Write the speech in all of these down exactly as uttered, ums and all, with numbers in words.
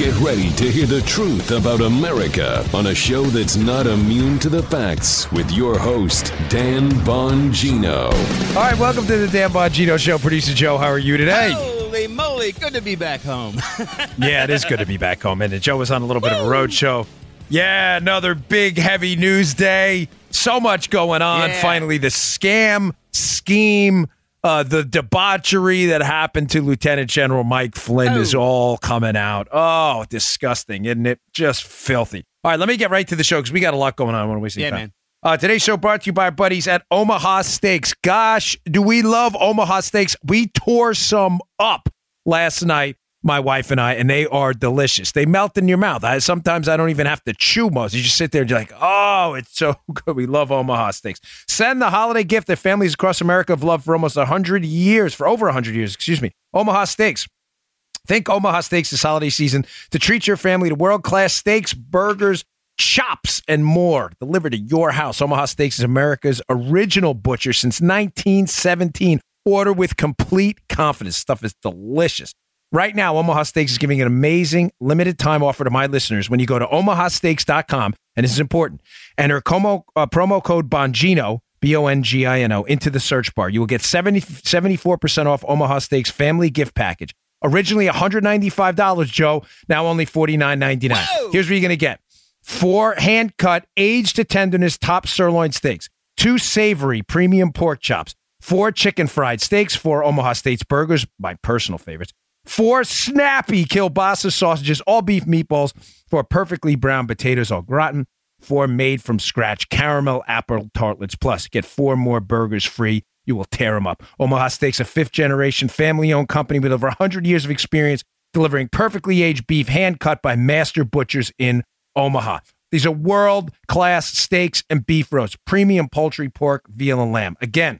Get ready to hear the truth about America on a show that's not immune to the facts with your host, Dan Bongino. All right, welcome to the Dan Bongino Show. Producer Joe, how are you today? Holy moly, good to be back home. Yeah, it is good to be back home. And Joe was on a little bit of a road show. Yeah, another big, heavy news day. So much going on. Yeah. Finally, the scam, scheme, uh, the debauchery that happened to Lieutenant General Mike Flynn oh. is all coming out. Oh, disgusting, isn't it? Just filthy. All right, let me get right to the show because we got a lot going on. I want to waste any yeah, time. man. Uh, today's show brought to you by our buddies at Omaha Steaks. Gosh, do we love Omaha Steaks? We tore some up last night, my wife and I, and they are delicious. They melt in your mouth. I, sometimes I don't even have to chew most. You just sit there and you're like, oh, it's so good. We love Omaha Steaks. Send the holiday gift that families across America have loved for almost one hundred years, for over one hundred years, excuse me. Omaha Steaks. Think Omaha Steaks this holiday season to treat your family to world-class steaks, burgers, chops, and more delivered to your house. Omaha Steaks is America's original butcher since nineteen seventeen. Order with complete confidence. Stuff is delicious. Right now, Omaha Steaks is giving an amazing limited time offer to my listeners when you go to omaha steaks dot com, and this is important. Enter como, uh, promo code Bongino, B O N G I N O, into the search bar. You will get seventy, seventy-four percent off Omaha Steaks family gift package. Originally one hundred ninety-five dollars, Joe. Now only forty-nine ninety-nine. Here's what you're going to get. Four hand-cut, aged to tenderness top sirloin steaks, two savory premium pork chops, four chicken fried steaks, four Omaha Steaks burgers, my personal favorites, four snappy kielbasa sausages, all beef meatballs, four perfectly brown potatoes au gratin, four made from scratch caramel apple tartlets, plus get four more burgers free. You will tear them up. Omaha Steaks, a fifth-generation family-owned company with over one hundred years of experience delivering perfectly aged beef hand-cut by master butchers in Omaha. These are world-class steaks and beef roasts, premium poultry, pork, veal, and lamb. Again,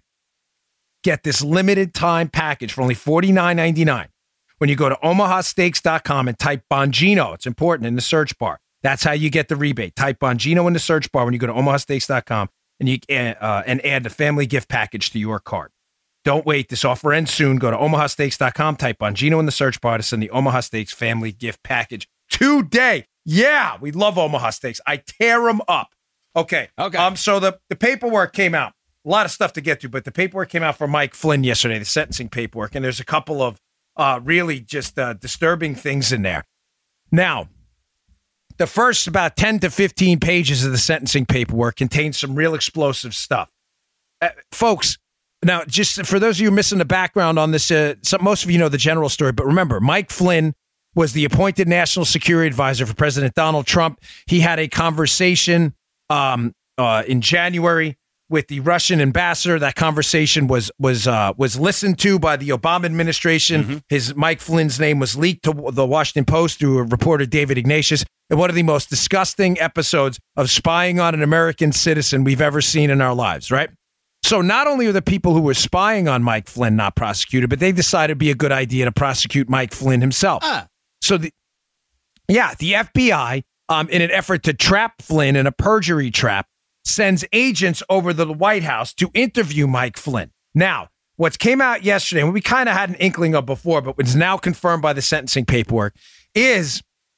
get this limited-time package for only forty-nine ninety-nine. When you go to omaha steaks dot com and type Bongino, it's important, in the search bar. That's how you get the rebate. Type Bongino in the search bar when you go to omaha steaks dot com and you uh, and add the family gift package to your cart. Don't wait. This offer ends soon. Go to omaha steaks dot com, type Bongino in the search bar to send the Omaha Steaks family gift package today. Yeah, we love Omaha Steaks. I tear them up. Okay. Okay. Um. So the, the paperwork came out. A lot of stuff to get to, but the paperwork came out for Mike Flynn yesterday, the sentencing paperwork, and there's a couple of uh, really just uh, disturbing things in there. Now, the first about ten to fifteen pages of the sentencing paperwork contains some real explosive stuff. Uh, folks, now, just for those of you missing the background on this, uh, some, most of you know the general story, but remember, Mike Flynn was the appointed national security advisor for President Donald Trump. He had a conversation um, uh, in January with the Russian ambassador. That conversation was was uh, was listened to by the Obama administration. Mm-hmm. His Mike Flynn's name was leaked to the Washington Post through a reporter, David Ignatius, in one of the most disgusting episodes of spying on an American citizen we've ever seen in our lives, right? So not only are the people who were spying on Mike Flynn not prosecuted, but they decided it'd be a good idea to prosecute Mike Flynn himself. Uh. So, the yeah, the F B I, um, in an effort to trap Flynn in a perjury trap, sends agents over to the White House to interview Mike Flynn. Now, what came out yesterday, and we kind of had an inkling of before, but was now confirmed by the sentencing paperwork, is,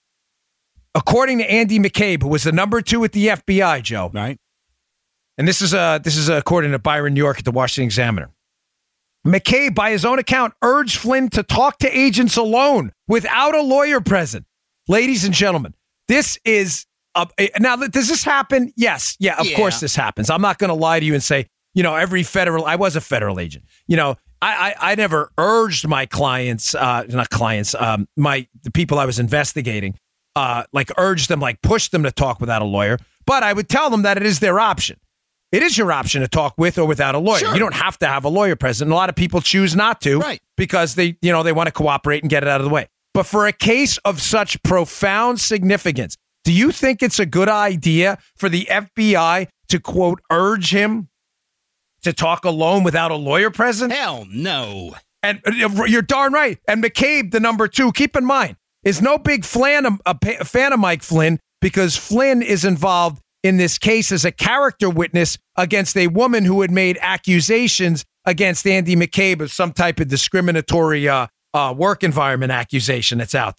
according to Andy McCabe, who was the number two at the F B I, Joe. Right. And this is uh, this is according to Byron York at the Washington Examiner. McCabe, by his own account, urged Flynn to talk to agents alone without a lawyer present. Ladies and gentlemen, this is a, a, now. Does this happen? Yes, yeah, of yeah. course this happens. I'm not going to lie to you and say, you know, every federal. I was a federal agent. You know, I I, I never urged my clients, uh, not clients, um, my the people I was investigating, uh, like urged them, like pushed them to talk without a lawyer. But I would tell them that it is their option. It is your option to talk with or without a lawyer. Sure. You don't have to have a lawyer present. A lot of people choose not to, right, because they, you know, they want to cooperate and get it out of the way. But for a case of such profound significance, do you think it's a good idea for the F B I to, quote, urge him to talk alone without a lawyer present? Hell no. And uh, you're darn right. And McCabe, the number two, keep in mind, is no big fan of, a fan of Mike Flynn, because Flynn is involved in this case as a character witness against a woman who had made accusations against Andy McCabe of some type of discriminatory uh, uh, work environment accusation that's out there.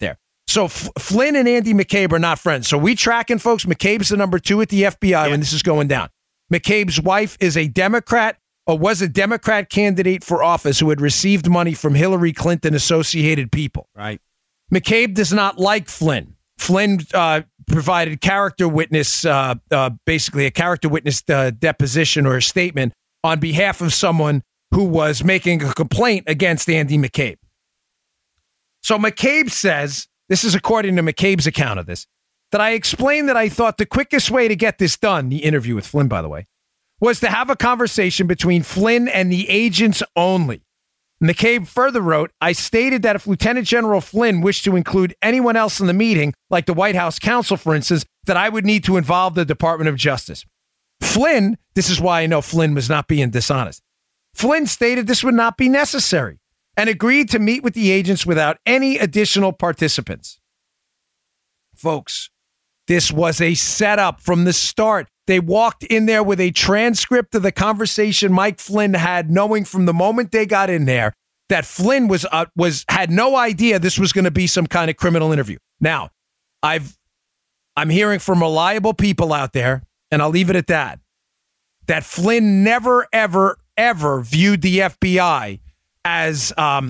So F- Flynn and Andy McCabe are not friends. So we tracking, folks. McCabe's the number two at the F B I yeah. when this is going down. McCabe's wife is a Democrat or was a Democrat candidate for office who had received money from Hillary Clinton associated people. Right. McCabe does not like Flynn. Flynn uh, provided character witness, uh, uh, basically a character witness uh, deposition or a statement on behalf of someone who was making a complaint against Andy McCabe. So McCabe says, this is according to McCabe's account of this, that I explained that I thought the quickest way to get this done, the interview with Flynn, by the way, was to have a conversation between Flynn and the agents only. McCabe further wrote, I stated that if Lieutenant General Flynn wished to include anyone else in the meeting, like the White House counsel, for instance, that I would need to involve the Department of Justice. Flynn, this is why I know Flynn was not being dishonest. Flynn stated this would not be necessary and agreed to meet with the agents without any additional participants. Folks, this was a setup from the start. They walked in there with a transcript of the conversation Mike Flynn had, knowing from the moment they got in there that Flynn was uh, was had no idea this was going to be some kind of criminal interview. Now, I've I'm hearing from reliable people out there, and I'll leave it at that, that Flynn never, ever, ever viewed the F B I as um.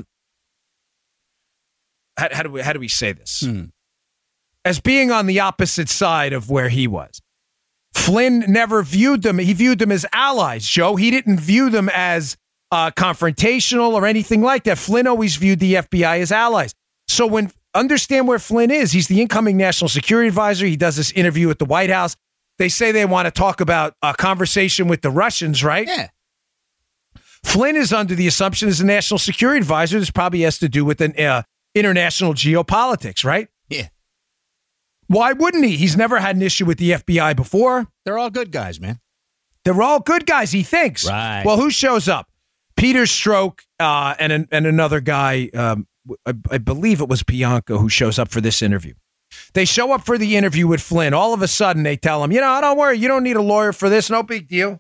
How, how do we how do we say this? Hmm. As being on the opposite side of where he was. Flynn never viewed them. He viewed them as allies, Joe. He didn't view them as uh, confrontational or anything like that. Flynn always viewed the F B I as allies. So when understand where Flynn is, he's the incoming national security advisor. He does this interview at the White House. They say they want to talk about a conversation with the Russians, right? Yeah. Flynn is under the assumption as a national security advisor. This probably has to do with an uh, international geopolitics, right? Yeah. Why wouldn't he? He's never had an issue with the F B I before. They're all good guys, man. They're all good guys, he thinks. Right. Well, who shows up? Peter Strzok uh, and an, and another guy, um, I, I believe it was Bianca, who shows up for this interview. They show up for the interview with Flynn. All of a sudden, they tell him, you know, don't worry, you don't need a lawyer for this. No big deal.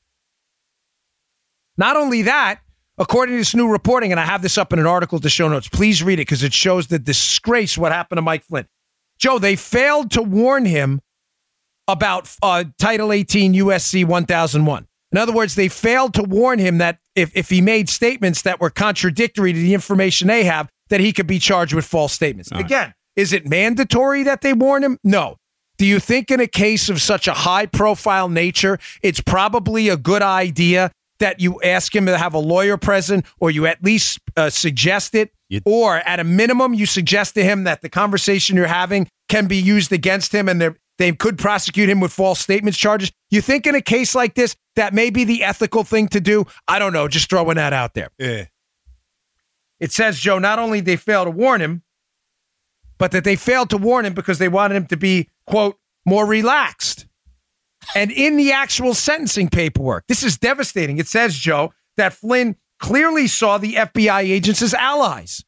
Not only that, according to this new reporting, and I have this up in an article to show notes, please read it because it shows the disgrace what happened to Mike Flynn. Joe, they failed to warn him about uh, Title eighteen U S C one thousand one. In other words, they failed to warn him that if, if he made statements that were contradictory to the information they have, that he could be charged with false statements. All Again, right. Is it mandatory that they warn him? No. Do you think in a case of such a high-profile nature, it's probably a good idea that you ask him to have a lawyer present, or you at least uh, suggest it, you- or at a minimum, you suggest to him that the conversation you're having can be used against him and they could prosecute him with false statements charges? You think in a case like this, that may be the ethical thing to do? I don't know, just throwing that out there. Yeah. It says, Joe, not only did they fail to warn him, but that they failed to warn him because they wanted him to be, quote, more relaxed. And in the actual sentencing paperwork, this is devastating. It says, Joe, that Flynn clearly saw the F B I agents as allies.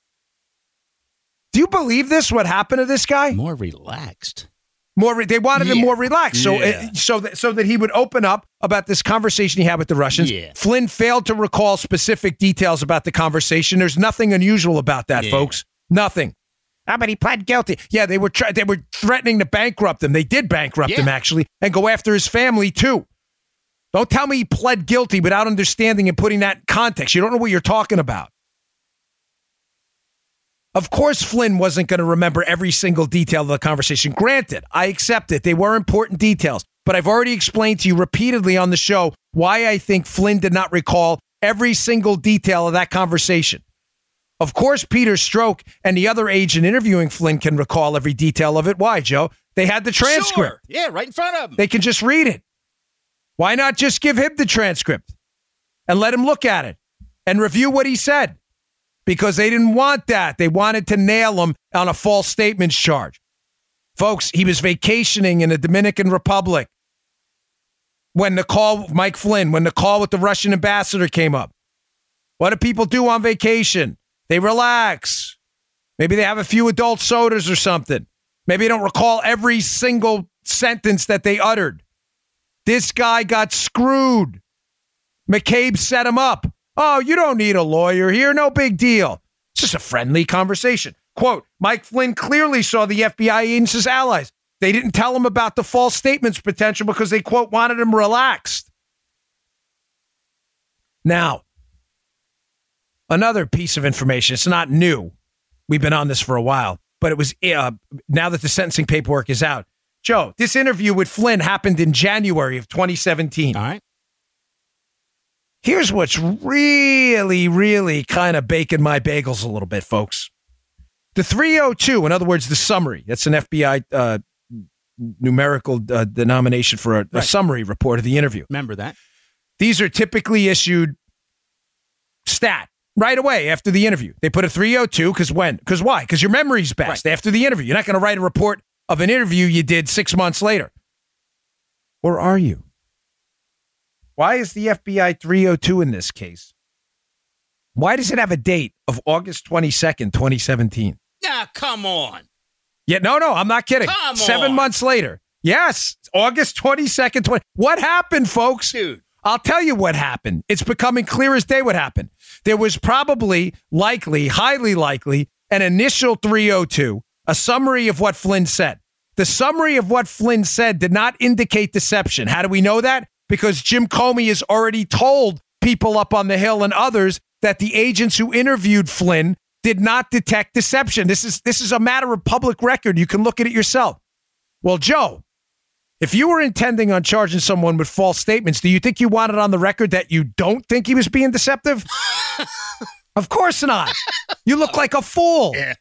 Do you believe this, what happened to this guy? More relaxed. More, re- they wanted yeah. him more relaxed, so yeah. uh, so that so that he would open up about this conversation he had with the Russians. Yeah. Flynn failed to recall specific details about the conversation. There's nothing unusual about that, yeah. folks. Nothing. How about he pled guilty? Yeah, they were try- they were threatening to bankrupt him. They did bankrupt yeah. him actually, and go after his family too. Don't tell me he pled guilty without understanding and putting that in context. You don't know what you're talking about. Of course, Flynn wasn't going to remember every single detail of the conversation. Granted, I accept it. They were important details. But I've already explained to you repeatedly on the show why I think Flynn did not recall every single detail of that conversation. Of course, Peter Strzok and the other agent interviewing Flynn can recall every detail of it. Why, Joe? They had the transcript. Sure. Yeah, right in front of them. They can just read it. Why not just give him the transcript and let him look at it and review what he said? Because they didn't want that. They wanted to nail him on a false statements charge. Folks, he was vacationing in the Dominican Republic when the call, Mike Flynn, when the call with the Russian ambassador came up. What do people do on vacation? They relax. Maybe they have a few adult sodas or something. Maybe they don't recall every single sentence that they uttered. This guy got screwed. McCabe set him up. Oh, you don't need a lawyer here. No big deal. It's just a friendly conversation. Quote, Mike Flynn clearly saw the F B I agents as allies. They didn't tell him about the false statements potential because they, quote, wanted him relaxed. Now, another piece of information. It's not new. We've been on this for a while, but it was uh, now that the sentencing paperwork is out. Joe, this interview with Flynn happened in January of twenty seventeen. All right. Here's what's really, really kind of baking my bagels a little bit, folks. The three oh two, in other words, the summary, that's an F B I uh, numerical uh, denomination for a, right. a summary report of the interview. Remember that. These are typically issued stat right away after the interview. They put a three oh two because when? Because why? Because your memory's best right. after the interview. You're not going to write a report of an interview you did six months later. Or are you? Why is the F B I three oh two in this case? Why does it have a date of August twenty-second, twenty seventeen? Yeah, come on. Yeah, no, no, I'm not kidding. Come Seven on. months later. Yes, August twenty-second, twenty. What happened, folks? Dude. I'll tell you what happened. It's becoming clear as day what happened. There was probably, likely, highly likely, an initial three oh two, a summary of what Flynn said. The summary of what Flynn said did not indicate deception. How do we know that? Because Jim Comey has already told people up on the Hill and others that the agents who interviewed Flynn did not detect deception. This is this is a matter of public record. You can look at it yourself. Well, Joe, if you were intending on charging someone with false statements, do you think you wanted on the record that you don't think he was being deceptive? Of course not. You look like a fool. Yeah.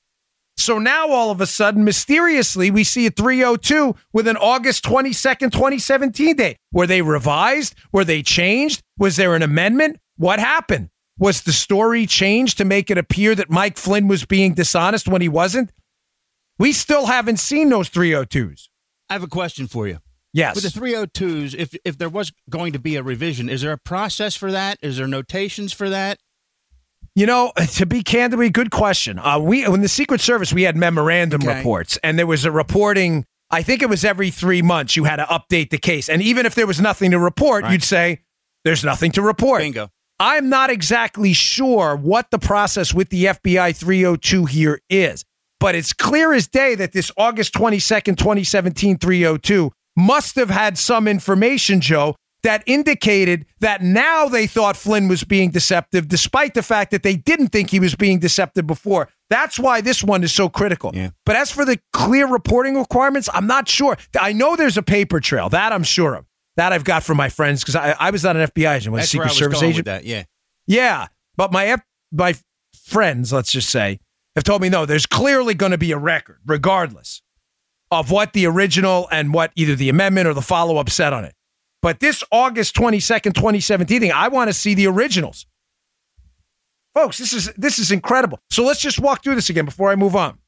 So now all of a sudden, mysteriously, we see a three oh two with an August twenty-second, twenty seventeen date. Were they revised? Were they changed? Was there an amendment? What happened? Was the story changed to make it appear that Mike Flynn was being dishonest when he wasn't? We still haven't seen those three oh twos. I have a question for you. Yes. With the three oh twos, if if there was going to be a revision, is there a process for that? Is there notations for that? You know, to be candidly, good question. Uh, we in the Secret Service, we had memorandum okay. reports, and there was a reporting. I think it was every three months you had to update the case. And even if there was nothing to report, right. you'd say, there's nothing to report. Bingo. I'm not exactly sure what the process with the F B I three oh two here is, but it's clear as day that this August twenty-second, twenty seventeen three oh two must have had some information, Joe, that indicated that now they thought Flynn was being deceptive, despite the fact that they didn't think he was being deceptive before. That's why this one is so critical. Yeah. But as for the clear reporting requirements, I'm not sure. I know there's a paper trail. That I'm sure of. That I've got from my friends, because I, I was not an F B I agent. I was a Secret where I was Service going agent. With that, yeah. Yeah. But my, F, my friends, let's just say, have told me, no, there's clearly going to be a record, regardless of what the original and what either the amendment or the follow-up said on it. But this August twenty-second, twenty seventeen thing, I want to see the originals. Folks, this is this is incredible. So let's just walk through this again before I move on.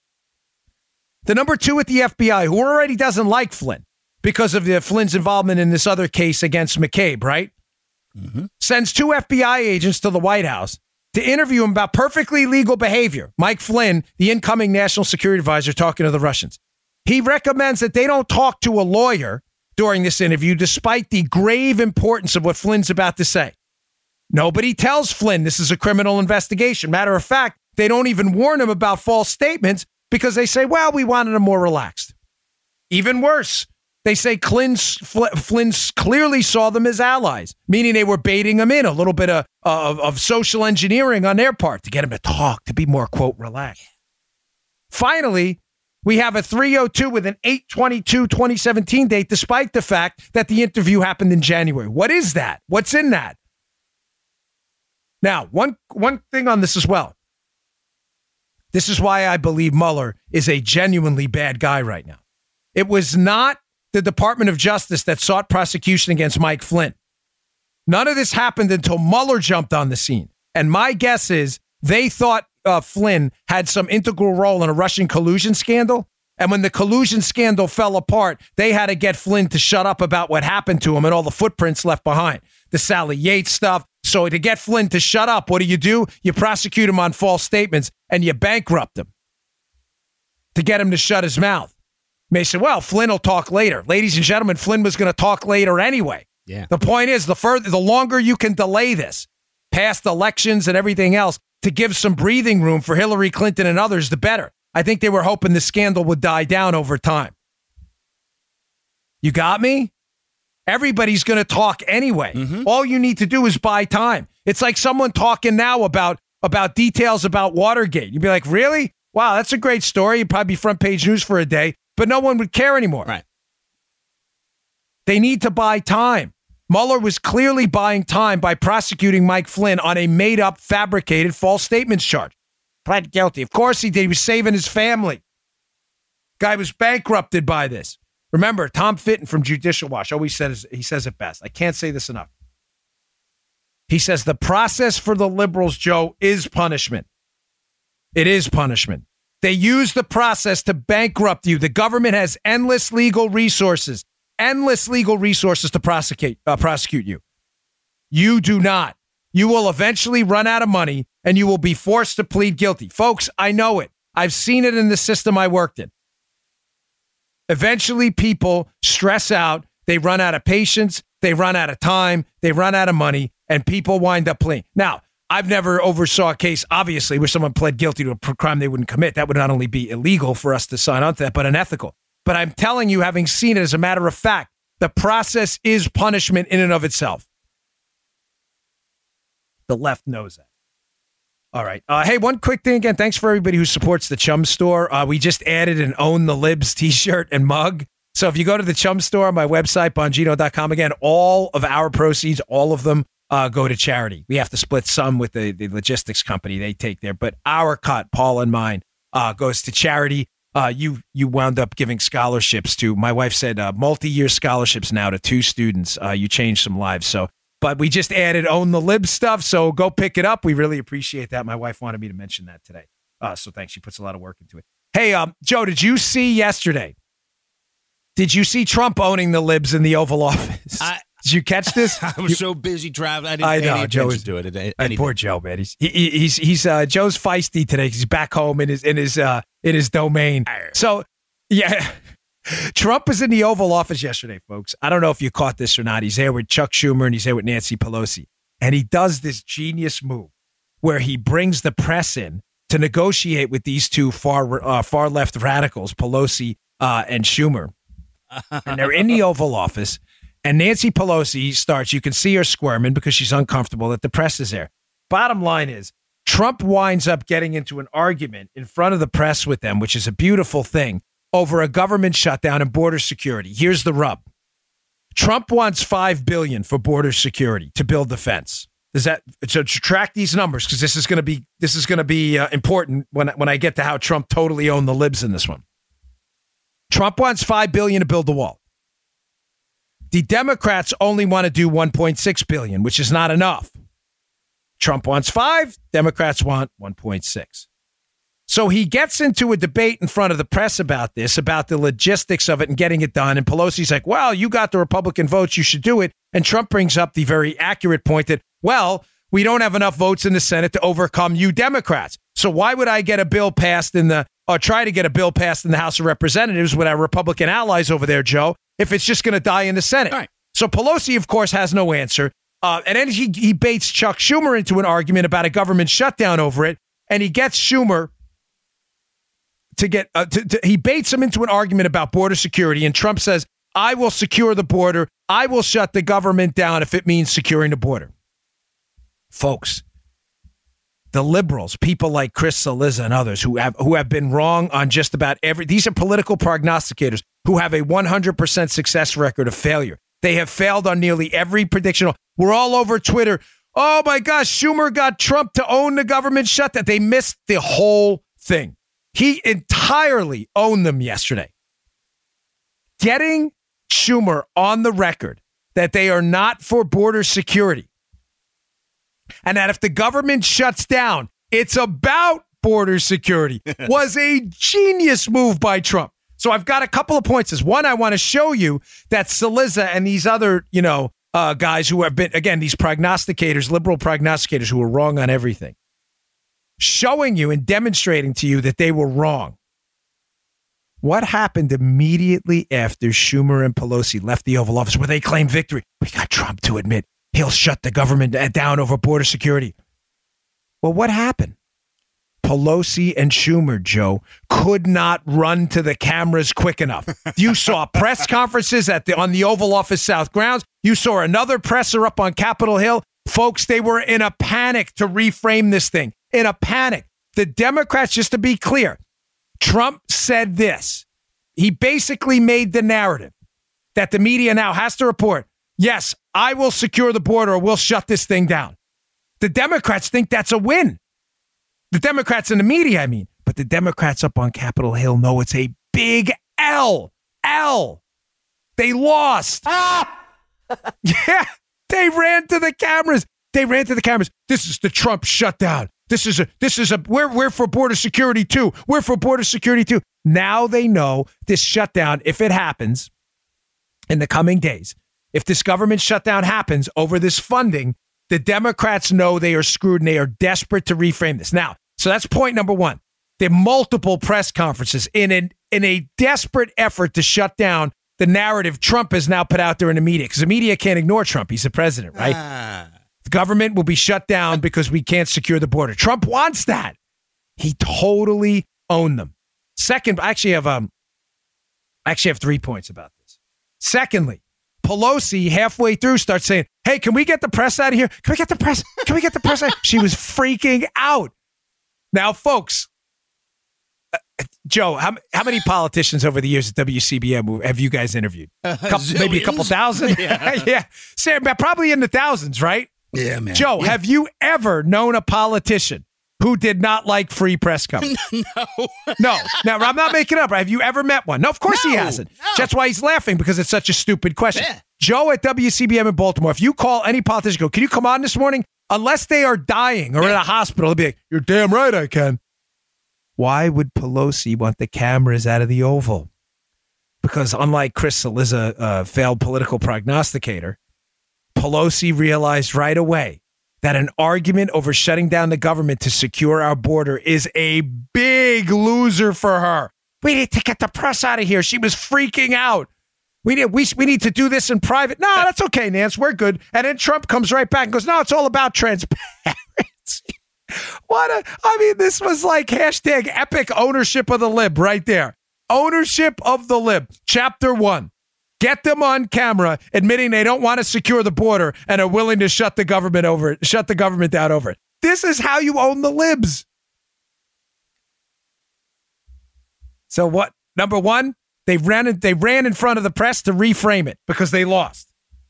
The number two at the F B I, who already doesn't like Flynn because of the Flynn's involvement in this other case against McCabe, right? Mm-hmm. Sends two F B I agents to the White House to interview him about perfectly legal behavior. Mike Flynn, the incoming national security advisor, talking to the Russians. He recommends that they don't talk to a lawyer during this interview, despite the grave importance of what Flynn's about to say. Nobody tells Flynn this is a criminal investigation. Matter of fact, they don't even warn him about false statements because they say, well, we wanted him more relaxed. Even worse, they say Flynn's, Flynn's clearly saw them as allies, meaning they were baiting him in, a little bit of, of, of social engineering on their part to get him to talk, to be more, quote, relaxed. Finally, we have a three oh two with an eight twenty-two twenty seventeen date, despite the fact that the interview happened in January. What is that? What's in that? Now, one one thing on this as well. This is why I believe Mueller is a genuinely bad guy right now. It was not the Department of Justice that sought prosecution against Mike Flynn. None of this happened until Mueller jumped on the scene. And my guess is they thought Uh, Flynn had some integral role in a Russian collusion scandal. And when the collusion scandal fell apart, they had to get Flynn to shut up about what happened to him and all the footprints left behind. The Sally Yates stuff. So to get Flynn to shut up, what do you do? You prosecute him on false statements and you bankrupt him to get him to shut his mouth. They say, well, Flynn will talk later. Ladies and gentlemen, Flynn was going to talk later anyway. Yeah. The point is, the further, the longer you can delay this, past elections and everything else, to give some breathing room for Hillary Clinton and others, the better. I think they were hoping the scandal would die down over time. You got me? Everybody's going to talk anyway. Mm-hmm. All you need to do is buy time. It's like someone talking now about, about details about Watergate. You'd be like, really? Wow, that's a great story. You'd probably be front page news for a day, but no one would care anymore. Right. They need to buy time. Mueller was clearly buying time by prosecuting Mike Flynn on a made-up, fabricated false statements charge. Pled guilty. Of course he did. He was saving his family. Guy was bankrupted by this. Remember, Tom Fitton from Judicial Watch always says, he says it best. I can't say this enough. He says the process for the liberals, Joe, is punishment. It is punishment. They use the process to bankrupt you. The government has endless legal resources, endless legal resources to prosecute, uh, prosecute you. You do not. You will eventually run out of money and you will be forced to plead guilty. Folks, I know it. I've seen it in the system I worked in. Eventually, people stress out. They run out of patience. They run out of time. They run out of money, and people wind up pleading. Now, I've never oversaw a case, obviously, where someone pled guilty to a crime they wouldn't commit. That would not only be illegal for us to sign on to that, but unethical. But I'm telling you, having seen it, as a matter of fact, the process is punishment in and of itself. The left knows that. All right. Uh, hey, one quick thing again. Thanks for everybody who supports the Chum Store. Uh, we just added an Own the Libs t-shirt and mug. So if you go to the Chum Store on my website, bongino dot com, again, all of our proceeds, all of them uh, go to charity. We have to split some with the, the logistics company. They take there. But our cut, Paul and mine, uh, goes to charity. Uh, you you wound up giving scholarships to, my wife said, uh, multi-year scholarships now to two students. Uh, you changed some lives. So. But we just added Own the Lib stuff, so go pick it up. We really appreciate that. My wife wanted me to mention that today. Uh, so thanks. She puts a lot of work into it. Hey, um, Joe, did you see yesterday? Did you see Trump owning the Libs in the Oval Office? I, did you catch this? I was you, so busy traveling. I didn't I pay know, any Joe attention is, to it. Anything. Poor Joe, man. He's he, he's he's uh, Joe's feisty today. He's back home in his in his uh, in his domain. So yeah. Trump was in the Oval Office yesterday, folks. I don't know if you caught this or not. He's there with Chuck Schumer and he's there with Nancy Pelosi. And he does this genius move where he brings the press in to negotiate with these two far uh, far left radicals, Pelosi uh, and Schumer. And they're in the Oval Office. And Nancy Pelosi starts, you can see her squirming because she's uncomfortable that the press is there. Bottom line is, Trump winds up getting into an argument in front of the press with them, which is a beautiful thing, over a government shutdown and border security. Here's the rub. Trump wants five billion dollars for border security to build the fence. Does that so to track these numbers, because this is going to be this is going to be uh, important when when I get to how Trump totally owned the libs in this one. Trump wants five billion dollars to build the wall. The Democrats only want to do one point six billion dollars, which is not enough. Trump wants five, Democrats want one point six. So he gets into a debate in front of the press about this, about the logistics of it and getting it done. And Pelosi's like, well, you got the Republican votes, you should do it. And Trump brings up the very accurate point that, well, we don't have enough votes in the Senate to overcome you Democrats. So why would I get a bill passed in the, or try to get a bill passed in the House of Representatives with our Republican allies over there, Joe, if it's just going to die in the Senate? Right. So Pelosi, of course, has no answer. Uh, and then he, he baits Chuck Schumer into an argument about a government shutdown over it. And he gets Schumer to get, uh, to, to, he baits him into an argument about border security. And Trump says, I will secure the border. I will shut the government down if it means securing the border. Folks, the liberals, people like Chris Cillizza and others who have who have been wrong on just about every, these are political prognosticators who have a one hundred percent success record of failure. They have failed on nearly every prediction. We're all over Twitter. Oh my gosh, Schumer got Trump to own the government shutdown. They missed the whole thing. He entirely owned them yesterday. Getting Schumer on the record that they are not for border security and that if the government shuts down, it's about border security was a genius move by Trump. So I've got a couple of points. As one, I want to show you that Cillizza and these other, you know, uh, guys who have been, again, these prognosticators, liberal prognosticators who are wrong on everything, showing you and demonstrating to you that they were wrong. What happened immediately after Schumer and Pelosi left the Oval Office where they claimed victory? We got Trump to admit he'll shut the government down over border security. Well, what happened? Pelosi and Schumer, Joe, could not run to the cameras quick enough. You saw press conferences at the on the Oval Office South grounds. You saw another presser up on Capitol Hill. Folks, they were in a panic to reframe this thing. In a panic. The Democrats, just to be clear, Trump said this. He basically made the narrative that the media now has to report, yes, I will secure the border or we'll shut this thing down. The Democrats think that's a win. The Democrats in the media, I mean. But the Democrats up on Capitol Hill know it's a big L. L. They lost. Ah! Yeah, they ran to the cameras. They ran to the cameras. This is the Trump shutdown. This is a, this is a, we're, we're for border security too. We're for border security too. Now they know this shutdown, if it happens in the coming days, if this government shutdown happens over this funding, the Democrats know they are screwed and they are desperate to reframe this. Now, so that's point number one. There are multiple press conferences in an, in a desperate effort to shut down the narrative Trump has now put out there in the media, because the media can't ignore Trump. He's the president, right? Ah. The government will be shut down because we can't secure the border. Trump wants that. He totally owned them. Second, I actually have um, I actually have three points about this. Secondly, Pelosi halfway through starts saying, "Hey, can we get the press out of here? Can we get the press? Can we get the press out?" She was freaking out. Now, folks, uh, Joe, how how many politicians over the years at W C B M have you guys interviewed? A couple, maybe a couple thousand. Yeah, yeah. Sam, probably in the thousands, right? Yeah, man. Joe, yeah. have you ever known a politician who did not like free press coverage? No. No. Now, I'm not making it up. Have you ever met one? No, of course No, he hasn't. no. That's why he's laughing, because it's such a stupid question. Yeah. Joe at W C B M in Baltimore, if you call any politician, go, can you come on this morning? Unless they are dying or in a hospital, they'll be like, you're damn right I can. Why would Pelosi want the cameras out of the Oval? Because unlike Chris Cillizza, a failed political prognosticator, Pelosi realized right away that an argument over shutting down the government to secure our border is a big loser for her. We need to get the press out of here. She was freaking out. We need, we, we need to do this in private. No, that's okay, Nance. We're good. And then Trump comes right back and goes, no, it's all about transparency. What a, I mean, this was like hashtag epic ownership of the lib right there. Ownership of the lib. Chapter one. Get them on camera admitting they don't want to secure the border and are willing to shut the government over it, shut the government down over it. This is how you own the libs. So what? Number one, they ran they ran in front of the press to reframe it because they lost.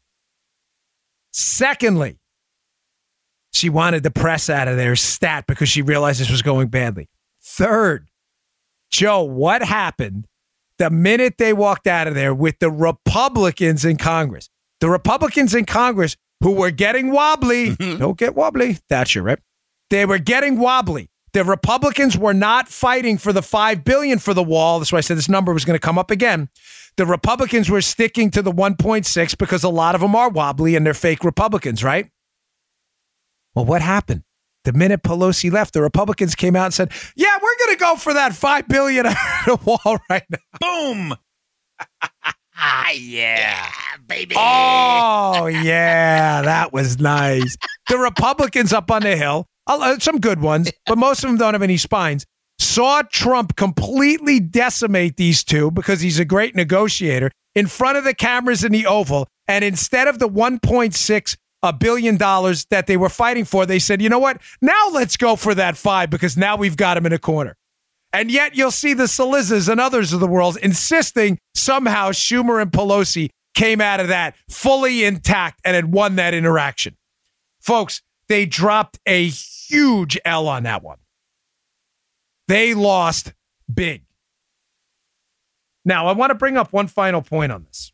Secondly, she wanted the press out of there stat because she realized this was going badly. Third, Joe, what happened the minute they walked out of there with the Republicans in Congress? The Republicans in Congress who were getting wobbly. Don't get wobbly. Thatcher, right? They were getting wobbly. The Republicans were not fighting for the five billion dollars for the wall. That's why I said this number was going to come up again. The Republicans were sticking to the one point six because a lot of them are wobbly and they're fake Republicans, right? Well, what happened? The minute Pelosi left, the Republicans came out and said, yeah, we're going to go for that five billion dollars out of the wall right now. Boom. Ah, yeah, baby. Oh, yeah, that was nice. The Republicans up on the Hill, uh, some good ones, but most of them don't have any spines, saw Trump completely decimate these two because he's a great negotiator in front of the cameras in the Oval. And instead of the one point six a billion dollars that they were fighting for, they said, you know what? Now let's go for that five because now we've got him in a corner. And yet you'll see the Cilizzas and others of the world insisting somehow Schumer and Pelosi came out of that fully intact and had won that interaction. Folks, they dropped a huge L on that one. They lost big. Now, I want to bring up one final point on this.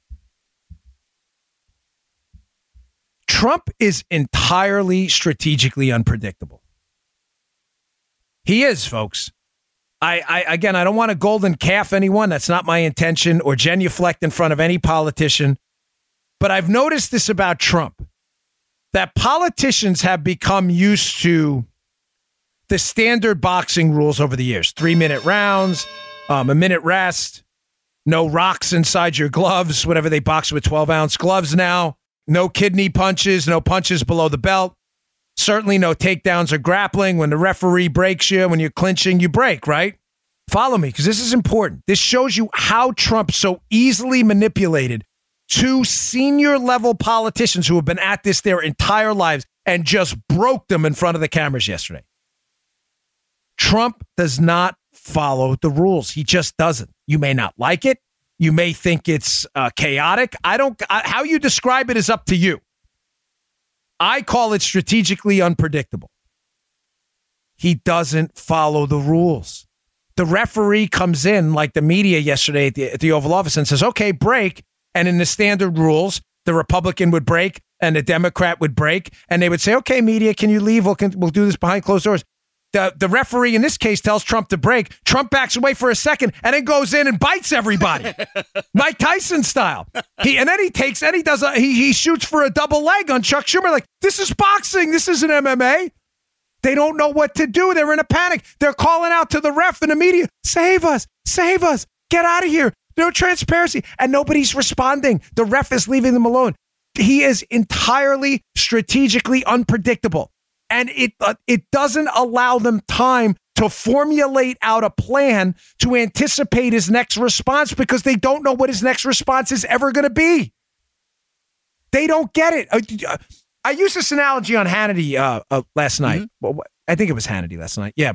Trump is entirely strategically unpredictable. He is, folks. I, I again, I don't want to golden calf anyone. That's not my intention, or genuflect in front of any politician. But I've noticed this about Trump, that politicians have become used to the standard boxing rules over the years. Three-minute rounds, um, a minute rest, no rocks inside your gloves, whatever they box with twelve-ounce gloves now. No kidney punches, no punches below the belt. Certainly no takedowns or grappling. When the referee breaks you, when you're clinching, you break, right? Follow me, because this is important. This shows you how Trump so easily manipulated two senior level politicians who have been at this their entire lives and just broke them in front of the cameras yesterday. Trump does not follow the rules. He just doesn't. You may not like it. You may think it's uh, chaotic. I don't, I, how you describe it is up to you. I call it strategically unpredictable. He doesn't follow the rules. The referee comes in like the media yesterday at the, at the Oval Office and says, okay, break. And in the standard rules, the Republican would break and the Democrat would break. And they would say, okay, media, can you leave? We'll, we'll do this behind closed doors. The, the referee in this case tells Trump to break. Trump backs away for a second and then goes in and bites everybody. Mike Tyson style. He And then he takes and he does a, he, he shoots for a double leg on Chuck Schumer. Like, this is boxing. This isn't M M A. They don't know what to do. They're in a panic. They're calling out to the ref and the media, save us, save us, get out of here. No transparency. And nobody's responding. The ref is leaving them alone. He is entirely strategically unpredictable. And it uh, it doesn't allow them time to formulate out a plan to anticipate his next response because they don't know what his next response is ever going to be. They don't get it. Uh, I used this analogy on Hannity uh, uh, last night. Mm-hmm. Well, I think it was Hannity last night. Yeah.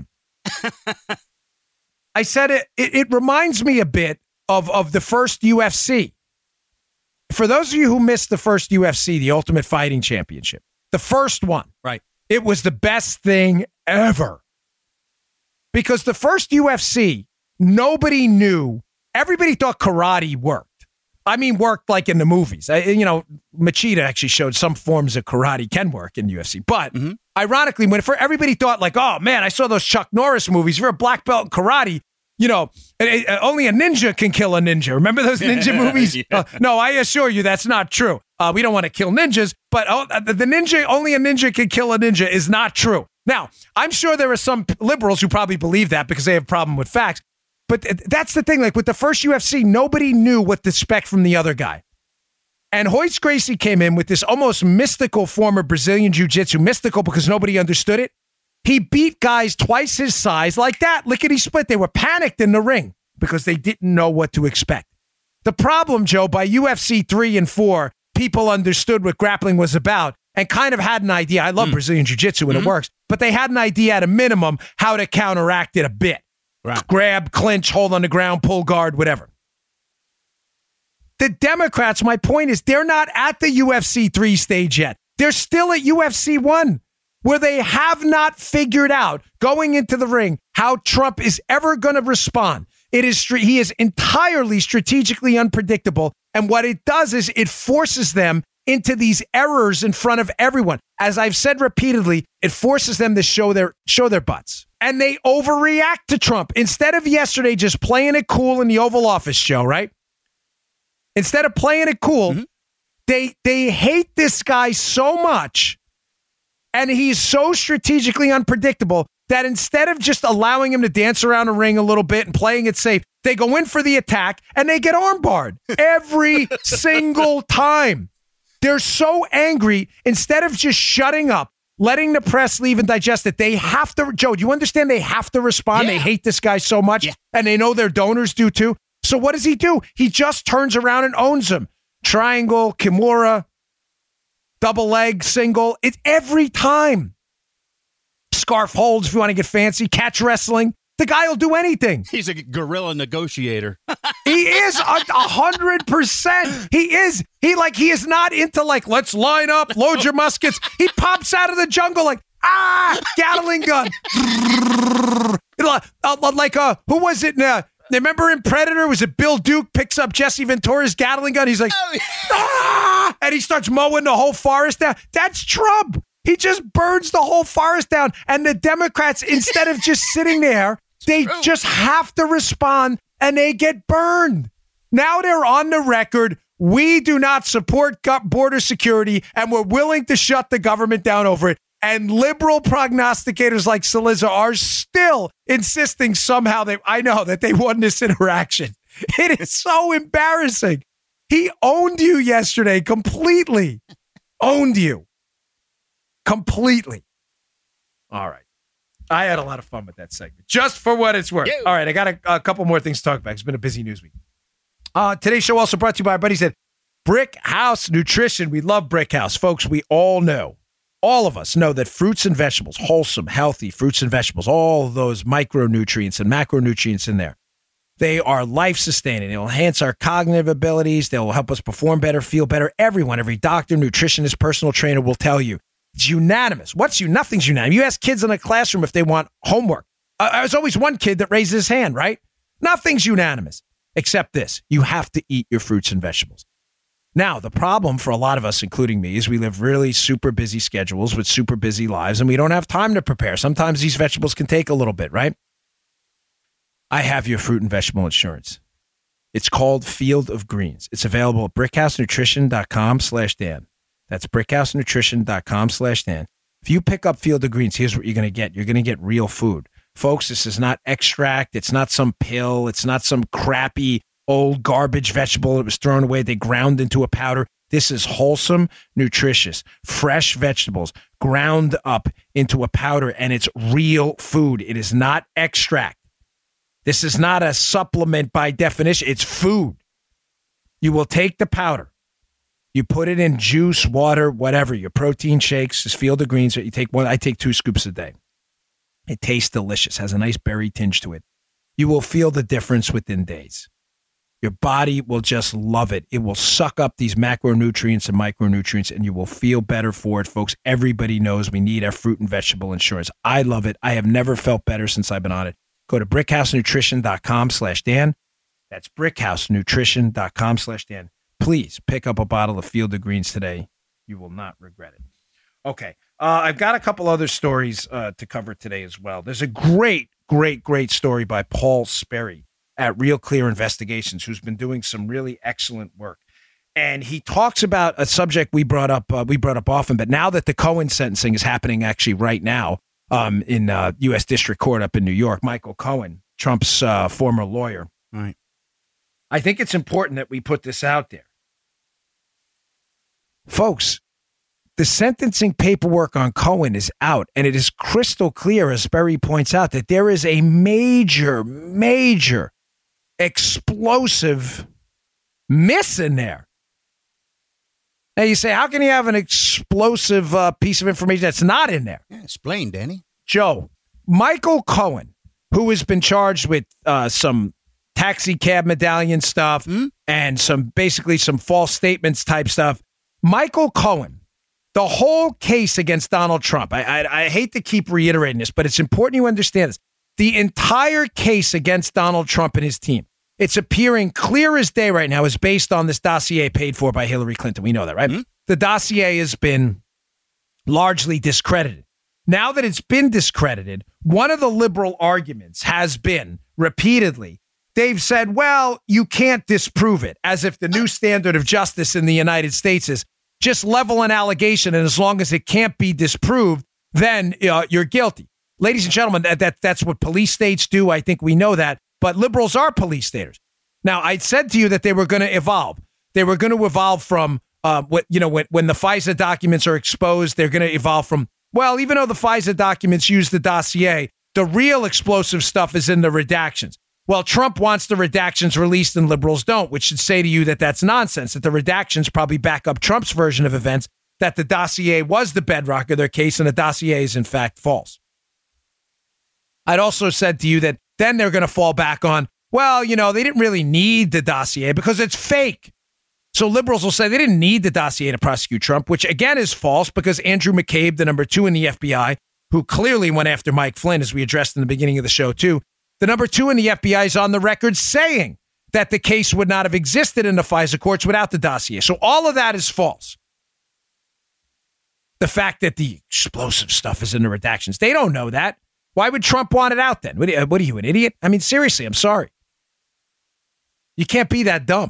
I said it, it. It reminds me a bit of, of the first U F C. For those of you who missed the first U F C, the Ultimate Fighting Championship, the first one. Right. It was the best thing ever. Because the first U F C, nobody knew. Everybody thought karate worked. I mean, worked like in the movies. I, you know, Machida actually showed some forms of karate can work in U F C. But mm-hmm. ironically, when for everybody thought like, oh, man, I saw those Chuck Norris movies. If you're a black belt in karate, you know, only a ninja can kill a ninja. Remember those ninja movies? yeah. uh, no, I assure you that's not true. Uh, we don't want to kill ninjas, but oh, the ninja, only a ninja can kill a ninja is not true. Now, I'm sure there are some liberals who probably believe that because they have a problem with facts. But th- that's the thing. Like with the first U F C, nobody knew what to expect from the other guy. And Royce Gracie came in with this almost mystical form of Brazilian jiu-jitsu, mystical because nobody understood it. He beat guys twice his size like that, lickety split. They were panicked in the ring because they didn't know what to expect. The problem, Joe, by U F C three and four, people understood what grappling was about and kind of had an idea. I love mm. Brazilian jiu-jitsu and mm-hmm. it works, but they had an idea at a minimum how to counteract it a bit. Right. Grab, clinch, hold on the ground, pull guard, whatever. The Democrats, my point is, they're not at the U F C three stage yet. They're still at U F C one. Where they have not figured out going into the ring how Trump is ever going to respond. It is he is entirely strategically unpredictable, and what it does is it forces them into these errors in front of everyone. As I've said repeatedly, it forces them to show their show their butts, and they overreact to Trump instead of yesterday just playing it cool in the Oval Office show. Right? Instead of playing it cool, mm-hmm. they they hate this guy so much. And he's so strategically unpredictable that instead of just allowing him to dance around the ring a little bit and playing it safe, they go in for the attack and they get armbarred every single time. They're so angry. Instead of just shutting up, letting the press leave and digest it, they have to, Joe, do you understand they have to respond? Yeah. They hate this guy so much, yeah. and they know their donors do too. So what does he do? He just turns around and owns them. Triangle, Kimura, double leg, single. It's every time. Scarf holds if you want to get fancy. Catch wrestling. The guy will do anything. He's a guerrilla negotiator. He is a hundred percent. He is. He like he is not into like, let's line up, load your muskets. He pops out of the jungle like, ah, Gatling gun. Like uh, who was it? Uh, remember in Predator? Was it Bill Duke picks up Jesse Ventura's Gatling gun? He's like, oh, yeah. ah, and he starts mowing the whole forest down. That's Trump. He just burns the whole forest down. And the Democrats, instead of just sitting there, they True. just have to respond and they get burned. Now they're on the record. We do not support border security and we're willing to shut the government down over it. And liberal prognosticators like Saliza are still insisting somehow they, I know that they won this interaction. It is so embarrassing. He owned you yesterday completely. Owned you. Completely. All right. I had a lot of fun with that segment, just for what it's worth. Yeah. All right, I got a, a couple more things to talk about. It's been a busy news week. Uh, today's show also brought to you by our buddies at Brick House Nutrition. We love Brick House. Folks, we all know, all of us know that fruits and vegetables, wholesome, healthy fruits and vegetables, all those micronutrients and macronutrients in there, they are life-sustaining. They'll enhance our cognitive abilities. They'll help us perform better, feel better. Everyone, every doctor, nutritionist, personal trainer will tell you. It's unanimous. What's you? Nothing's unanimous. You ask kids in a classroom if they want homework. Uh, there's always one kid that raises his hand, right? Nothing's unanimous, except this. You have to eat your fruits and vegetables. Now, the problem for a lot of us, including me, is we live really super busy schedules with super busy lives, and we don't have time to prepare. Sometimes these vegetables can take a little bit, right? I have your fruit and vegetable insurance. It's called Field of Greens. It's available at brickhousenutrition.com slash Dan. That's brickhousenutrition.com slash Dan. If you pick up Field of Greens, here's what you're going to get. You're going to get real food. Folks, this is not extract. It's not some pill. It's not some crappy old garbage vegetable that was thrown away. They ground into a powder. This is wholesome, nutritious, fresh vegetables ground up into a powder, and it's real food. It is not extract. This is not a supplement by definition. It's food. You will take the powder. You put it in juice, water, whatever, your protein shakes, this Field of Greens. You take one. I take two scoops a day. It tastes delicious, has a nice berry tinge to it. You will feel the difference within days. Your body will just love it. It will suck up these macronutrients and micronutrients, and you will feel better for it, folks. Everybody knows we need our fruit and vegetable insurance. I love it. I have never felt better since I've been on it. Go to brickhousenutrition.com slash Dan. That's brickhousenutrition.com slash Dan. Please pick up a bottle of Field of Greens today. You will not regret it. Okay. Uh, I've got a couple other stories uh, to cover today as well. There's a great, great, great story by Paul Sperry at Real Clear Investigations, who's been doing some really excellent work. And he talks about a subject we brought up, uh, we brought up often, but now that the Cohen sentencing is happening actually right now um, in uh, U S District Court up in New York, Michael Cohen, Trump's uh, former lawyer. Right. I think it's important that we put this out there. Folks, the sentencing paperwork on Cohen is out, and it is crystal clear, as Sperry points out, that there is a major, major explosive miss in there. Now you say, how can you have an explosive uh, piece of information that's not in there? Yeah, explain, Danny. Joe, Michael Cohen, who has been charged with uh, some taxi cab medallion stuff hmm? and some basically some false statements type stuff. Michael Cohen, the whole case against Donald Trump, I, I, I hate to keep reiterating this, but it's important you understand this. The entire case against Donald Trump and his team, it's appearing clear as day right now, is based on this dossier paid for by Hillary Clinton. We know that, right? Mm-hmm. The dossier has been largely discredited. Now that it's been discredited, one of the liberal arguments has been repeatedly, they've said, well, you can't disprove it, as if the new standard of justice in the United States is just level an allegation, and as long as it can't be disproved, then uh, you're guilty. Ladies and gentlemen, that, that that's what police states do. I think we know that. But liberals are police staters. Now, I said to you that they were going to evolve. They were going to evolve from, uh, what you know, when, when the FISA documents are exposed, they're going to evolve from, well, even though the FISA documents use the dossier, the real explosive stuff is in the redactions. Well, Trump wants the redactions released and liberals don't, which should say to you that that's nonsense, that the redactions probably back up Trump's version of events, that the dossier was the bedrock of their case and the dossier is in fact false. I'd also said to you that then they're going to fall back on, well, you know, they didn't really need the dossier because it's fake. So liberals will say they didn't need the dossier to prosecute Trump, which again is false because Andrew McCabe, the number two in the F B I, who clearly went after Mike Flynn, as we addressed in the beginning of the show too, the number two in the F B I is on the record saying that the case would not have existed in the FISA courts without the dossier. So all of that is false. The fact that the explosive stuff is in the redactions, they don't know that. Why would Trump want it out then? What are, you, what are you, an idiot? I mean, seriously, I'm sorry. You can't be that dumb.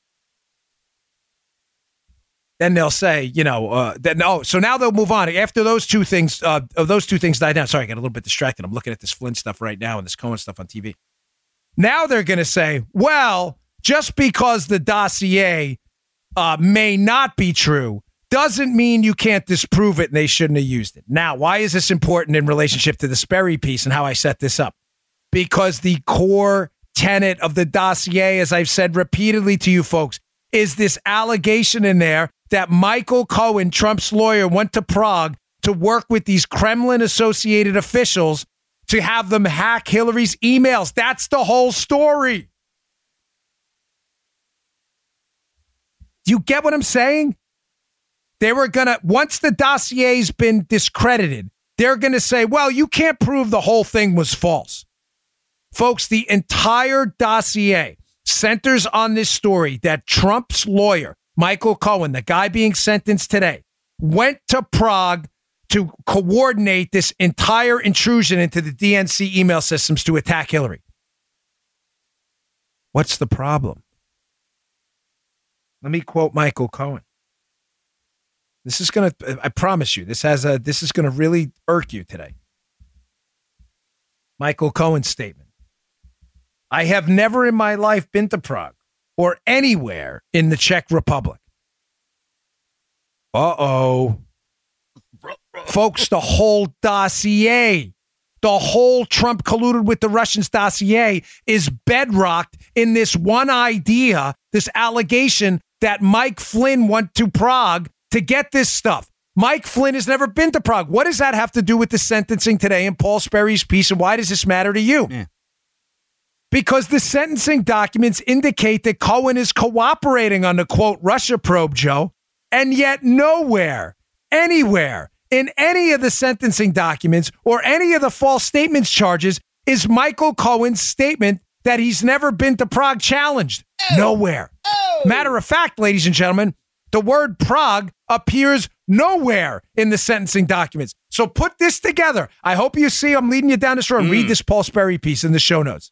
Then they'll say, you know, uh, then oh, so now they'll move on. After those two things, uh, those two things die down. Sorry, I got a little bit distracted. I'm looking at this Flynn stuff right now and this Cohen stuff on T V. Now they're going to say, well, just because the dossier uh, may not be true doesn't mean you can't disprove it and they shouldn't have used it. Now, why is this important in relationship to the Sperry piece and how I set this up? Because the core tenet of the dossier, as I've said repeatedly to you folks, is this allegation in there that Michael Cohen, Trump's lawyer, went to Prague to work with these Kremlin-associated officials to have them hack Hillary's emails. That's the whole story. Do you get what I'm saying? They were going to, once the dossier's been discredited, they're going to say, well, you can't prove the whole thing was false. Folks, the entire dossier centers on this story that Trump's lawyer, Michael Cohen, the guy being sentenced today, went to Prague to coordinate this entire intrusion into the D N C email systems to attack Hillary. What's the problem? Let me quote Michael Cohen. This is going to, I promise you, this has a, this is going to really irk you today. Michael Cohen's statement. I have never in my life been to Prague or anywhere in the Czech Republic. Uh-oh. Folks, the whole dossier, the whole Trump colluded with the Russians dossier is bedrocked in this one idea, this allegation that Mike Flynn went to Prague to get this stuff. Mike Flynn has never been to Prague. What does that have to do with the sentencing today in Paul Sperry's piece, and why does this matter to you? Yeah. Because the sentencing documents indicate that Cohen is cooperating on the, quote, Russia probe, Joe, and yet nowhere, anywhere, in any of the sentencing documents or any of the false statements charges is Michael Cohen's statement that he's never been to Prague challenged. Oh. Nowhere. Oh. Matter of fact, ladies and gentlemen, the word Prague appears nowhere in the sentencing documents. So put this together. I hope you see I'm leading you down this road. Mm. Read this Paul Sperry piece in the show notes.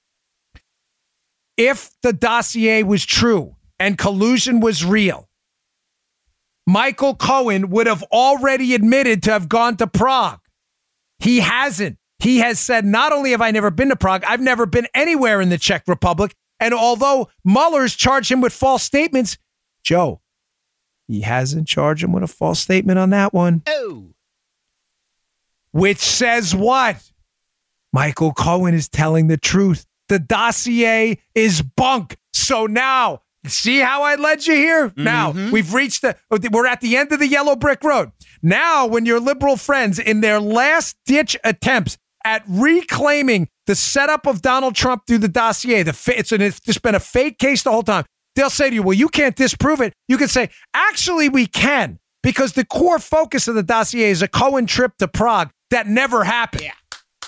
If the dossier was true and collusion was real, Michael Cohen would have already admitted to have gone to Prague. He hasn't. He has said, not only have I never been to Prague, I've never been anywhere in the Czech Republic. And although Mueller's charged him with false statements, Joe, he hasn't charged him with a false statement on that one. Oh. Which says what? Michael Cohen is telling the truth. The dossier is bunk. So now, see how I led you here? Mm-hmm. Now, we've reached the, we're at the end of the yellow brick road. Now, when your liberal friends, in their last-ditch attempts at reclaiming the setup of Donald Trump through the dossier, the it's, an, it's just been a fake case the whole time, they'll say to you, well, you can't disprove it. You can say, actually, we can, because the core focus of the dossier is a Cohen trip to Prague that never happened. Yeah.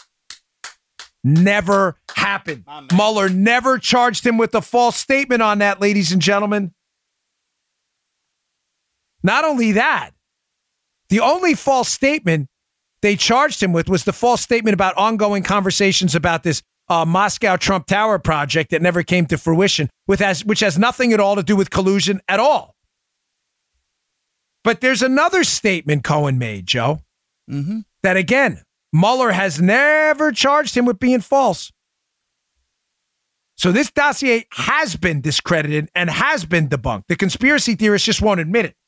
Never happened. Mueller never charged him with a false statement on that, ladies and gentlemen. Not only that, the only false statement they charged him with was the false statement about ongoing conversations about this uh, Moscow Trump Tower project that never came to fruition, with has, which has nothing at all to do with collusion at all. But there's another statement Cohen made, Joe, mm-hmm. that again, Mueller has never charged him with being false. So this dossier has been discredited and has been debunked. The conspiracy theorists just won't admit it.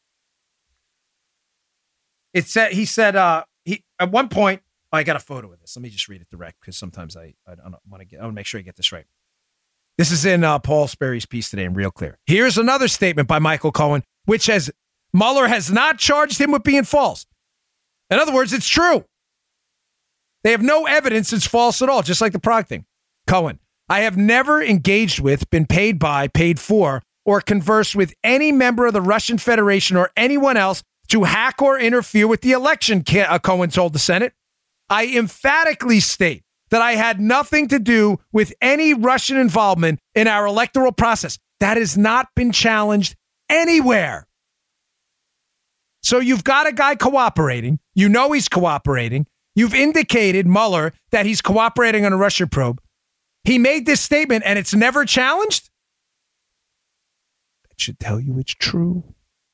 It said he said uh, he at one point. Oh, I got a photo of this. Let me just read it direct because sometimes I I don't want to get. I want to make sure I get this right. This is in uh, Paul Sperry's piece today in Real Clear. Here's another statement by Michael Cohen, which says Mueller has not charged him with being false. In other words, it's true. They have no evidence it's false at all, just like the Prague thing. Cohen, I have never engaged with, been paid by, paid for, or conversed with any member of the Russian Federation or anyone else to hack or interfere with the election, Cohen told the Senate. I emphatically state that I had nothing to do with any Russian involvement in our electoral process. That has not been challenged anywhere. So you've got a guy cooperating. You know he's cooperating. You've indicated, Mueller, that he's cooperating on a Russia probe. He made this statement and it's never challenged? That should tell you it's true.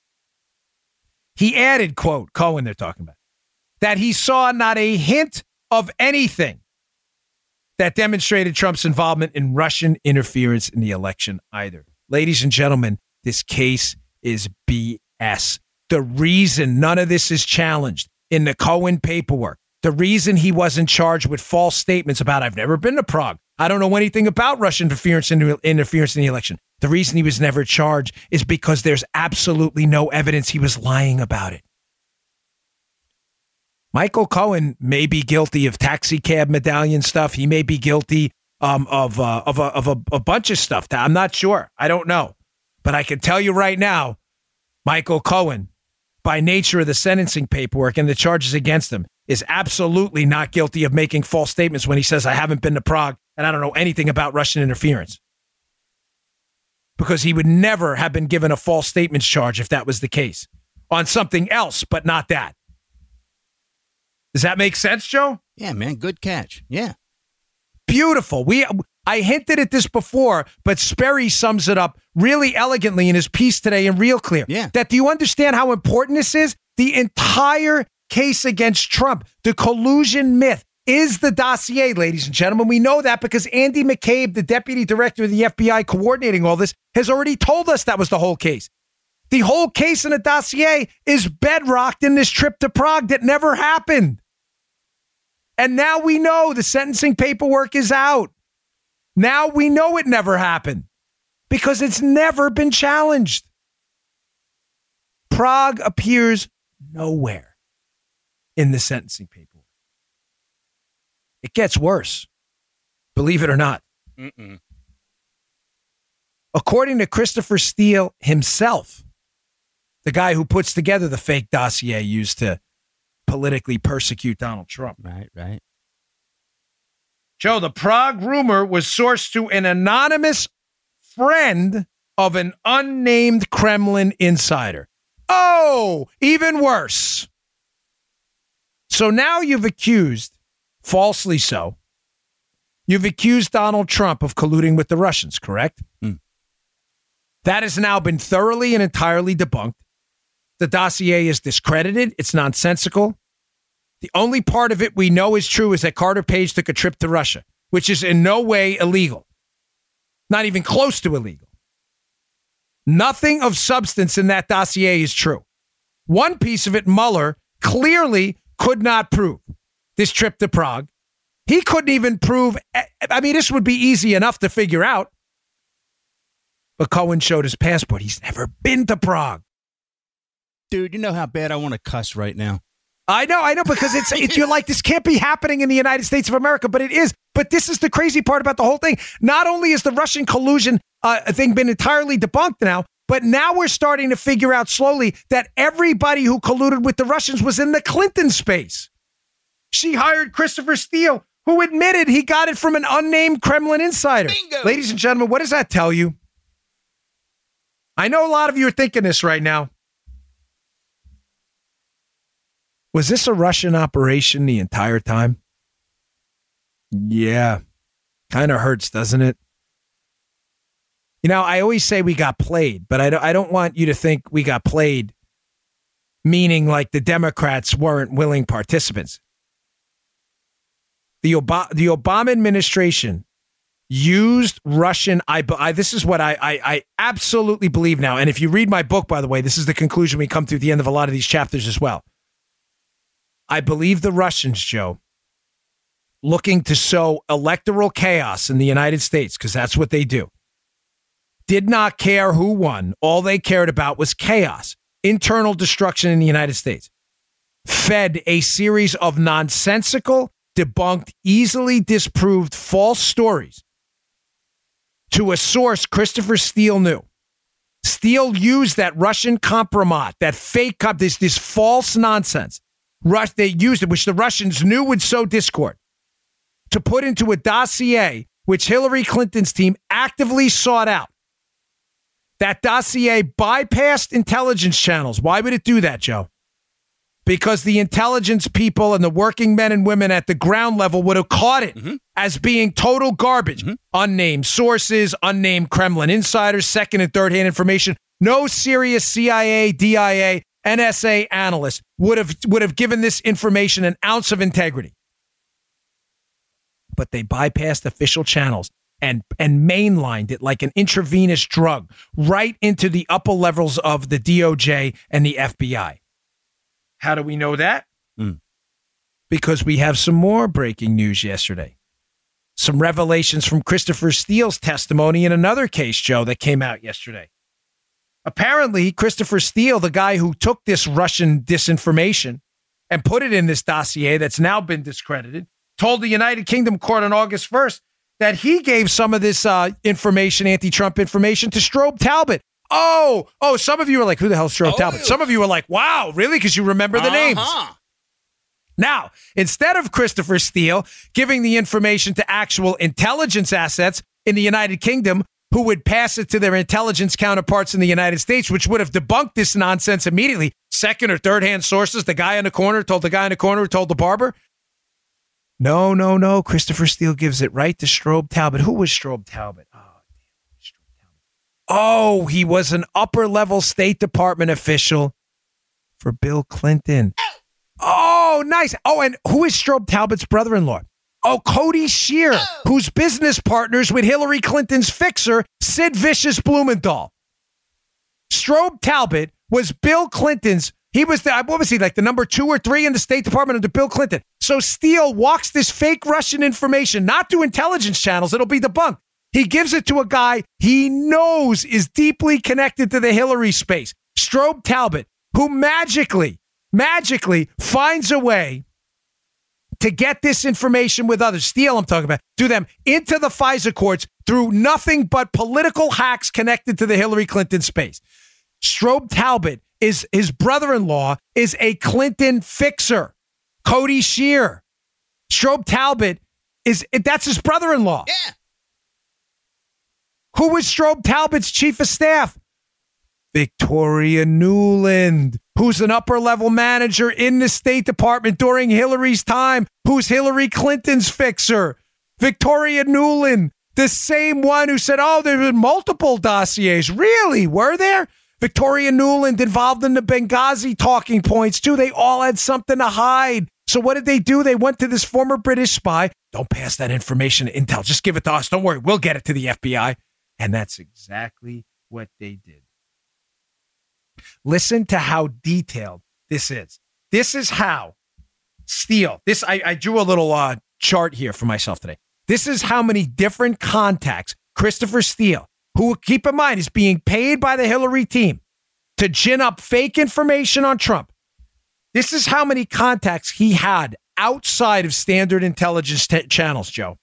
He added, quote, Cohen they're talking about, that he saw not a hint of anything that demonstrated Trump's involvement in Russian interference in the election either. Ladies and gentlemen, this case is B S. the reason none of this is challenged in the Cohen paperwork, the reason he wasn't charged with false statements about I've never been to Prague, I don't know anything about Russian interference in, interference in the election. The reason he was never charged is because there's absolutely no evidence he was lying about it. Michael Cohen may be guilty of taxi cab medallion stuff. He may be guilty um, of uh, of, a, of a, a bunch of stuff. I'm not sure. I don't know. But I can tell you right now, Michael Cohen, by nature of the sentencing paperwork and the charges against him, is absolutely not guilty of making false statements when he says, I haven't been to Prague and I don't know anything about Russian interference. Because he would never have been given a false statements charge if that was the case. On something else, but not that. Does that make sense, Joe? Yeah, man. Good catch. Yeah. Beautiful. We I hinted at this before, but Sperry sums it up really elegantly in his piece today in Real Clear. Yeah. That do you understand how important this is? The entire case against Trump, the collusion myth, is the dossier, ladies and gentlemen. We know that because Andy McCabe, the deputy director of the F B I coordinating all this, has already told us that was the whole case. The whole case in the dossier is bedrocked in this trip to Prague that never happened. And now we know the sentencing paperwork is out. Now we know it never happened because it's never been challenged. Prague appears nowhere in the sentencing paperwork. It gets worse, believe it or not. Mm-mm. According to Christopher Steele himself, the guy who puts together the fake dossier used to politically persecute Donald Trump. Right, right. Joe, the Prague rumor was sourced to an anonymous friend of an unnamed Kremlin insider. Oh, even worse. So now you've accused, falsely so, you've accused Donald Trump of colluding with the Russians, correct? Mm. That has now been thoroughly and entirely debunked. The dossier is discredited. It's nonsensical. The only part of it we know is true is that Carter Page took a trip to Russia, which is in no way illegal. Not even close to illegal. Nothing of substance in that dossier is true. One piece of it, Mueller clearly could not prove. This trip to Prague. He couldn't even prove, I mean, this would be easy enough to figure out. But Cohen showed his passport. He's never been to Prague. Dude, you know how bad I want to cuss right now. I know, I know, because it's, it's you're like, this can't be happening in the United States of America, but it is. But this is the crazy part about the whole thing. Not only is the Russian collusion uh, thing been entirely debunked now, but now we're starting to figure out slowly that everybody who colluded with the Russians was in the Clinton space. She hired Christopher Steele, who admitted he got it from an unnamed Kremlin insider. Bingo. Ladies and gentlemen, what does that tell you? I know a lot of you are thinking this right now. Was this a Russian operation the entire time? Yeah. Kind of hurts, doesn't it? You know, I always say we got played, but I don't, I don't want you to think we got played, meaning like the Democrats weren't willing participants. The, Ob- the Obama administration used Russian, I, I this is what I, I, I absolutely believe now. And if you read my book, by the way, this is the conclusion we come to at the end of a lot of these chapters as well. I believe the Russians, Joe, looking to sow electoral chaos in the United States, because that's what they do, did not care who won. All they cared about was chaos, internal destruction in the United States. Fed a series of nonsensical, debunked, easily disproved false stories to a source Christopher Steele knew. Steele used that Russian compromat, that fake, comp- this, this false nonsense. Rush, they used it, which the Russians knew would sow discord, to put into a dossier which Hillary Clinton's team actively sought out. That dossier bypassed intelligence channels. Why would it do that, Joe? Because the intelligence people and the working men and women at the ground level would have caught it mm-hmm. as being total garbage. Mm-hmm. Unnamed sources, unnamed Kremlin insiders, second and third hand information. No serious C I A, D I A, N S A analyst would have would have given this information an ounce of integrity. But they bypassed official channels and, and mainlined it like an intravenous drug right into the upper levels of the D O J and the F B I. How do we know that? Mm. Because we have some more breaking news yesterday. Some revelations from Christopher Steele's testimony in another case, Joe, that came out yesterday. Apparently, Christopher Steele, the guy who took this Russian disinformation and put it in this dossier that's now been discredited, told the United Kingdom court on August first that he gave some of this uh, information, anti-Trump information, to Strobe Talbot. Oh, oh, some of you were like, who the hell is Strobe Oh. Talbot? Some of you were like, wow, really? Because you remember the Uh-huh. names. Now, instead of Christopher Steele giving the information to actual intelligence assets in the United Kingdom who would pass it to their intelligence counterparts in the United States, which would have debunked this nonsense immediately, second or third hand sources, the guy in the corner told the guy in the corner who told the barber. No, no, no. Christopher Steele gives it right to Strobe Talbot. Who was Strobe Talbot? Oh, damn. Strobe Talbot. Oh, he was an upper level State Department official for Bill Clinton. Oh, nice. Oh, and who is Strobe Talbot's brother-in-law? Oh, Cody Shear, who's business partners with Hillary Clinton's fixer, Sid Vicious Blumenthal. Strobe Talbot was Bill Clinton's, he was the, what was he, like the number two or three in the State Department under Bill Clinton. So Steele walks this fake Russian information, not to intelligence channels, it'll be debunked. He gives it to a guy he knows is deeply connected to the Hillary space, Strobe Talbot, who magically, magically finds a way to get this information with others, Steele I'm talking about, to them into the FISA courts through nothing but political hacks connected to the Hillary Clinton space. Strobe Talbot is his brother-in-law is a Clinton fixer, Cody Shear. Strobe Talbot is, that's his brother-in-law. Yeah. Who was Strobe Talbot's chief of staff? Victoria Nuland, who's an upper-level manager in the State Department during Hillary's time, who's Hillary Clinton's fixer. Victoria Nuland, the same one who said, oh, there were multiple dossiers. Really? Were there? Victoria Nuland involved in the Benghazi talking points, too. They all had something to hide. So what did they do? They went to this former British spy. Don't pass that information to Intel. Just give it to us. Don't worry. We'll get it to the F B I. And that's exactly what they did. Listen to how detailed this is. This is how Steele, this I, I drew a little uh, chart here for myself today. This is how many different contacts Christopher Steele, who, keep in mind, is being paid by the Hillary team to gin up fake information on Trump. This is how many contacts he had outside of standard intelligence t- channels, Joe.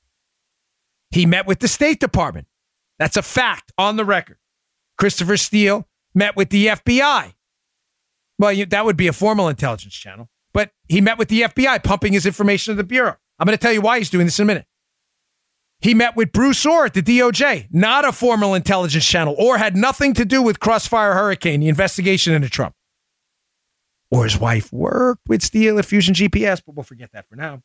He met with the State Department. That's a fact on the record. Christopher Steele met with the F B I. Well, you, that would be a formal intelligence channel. But he met with the F B I, pumping his information to the Bureau. I'm going to tell you why he's doing this in a minute. He met with Bruce Orr at the D O J, not a formal intelligence channel. Orr had nothing to do with Crossfire Hurricane, the investigation into Trump. Orr's wife worked with Steele at Fusion G P S, but we'll forget that for now.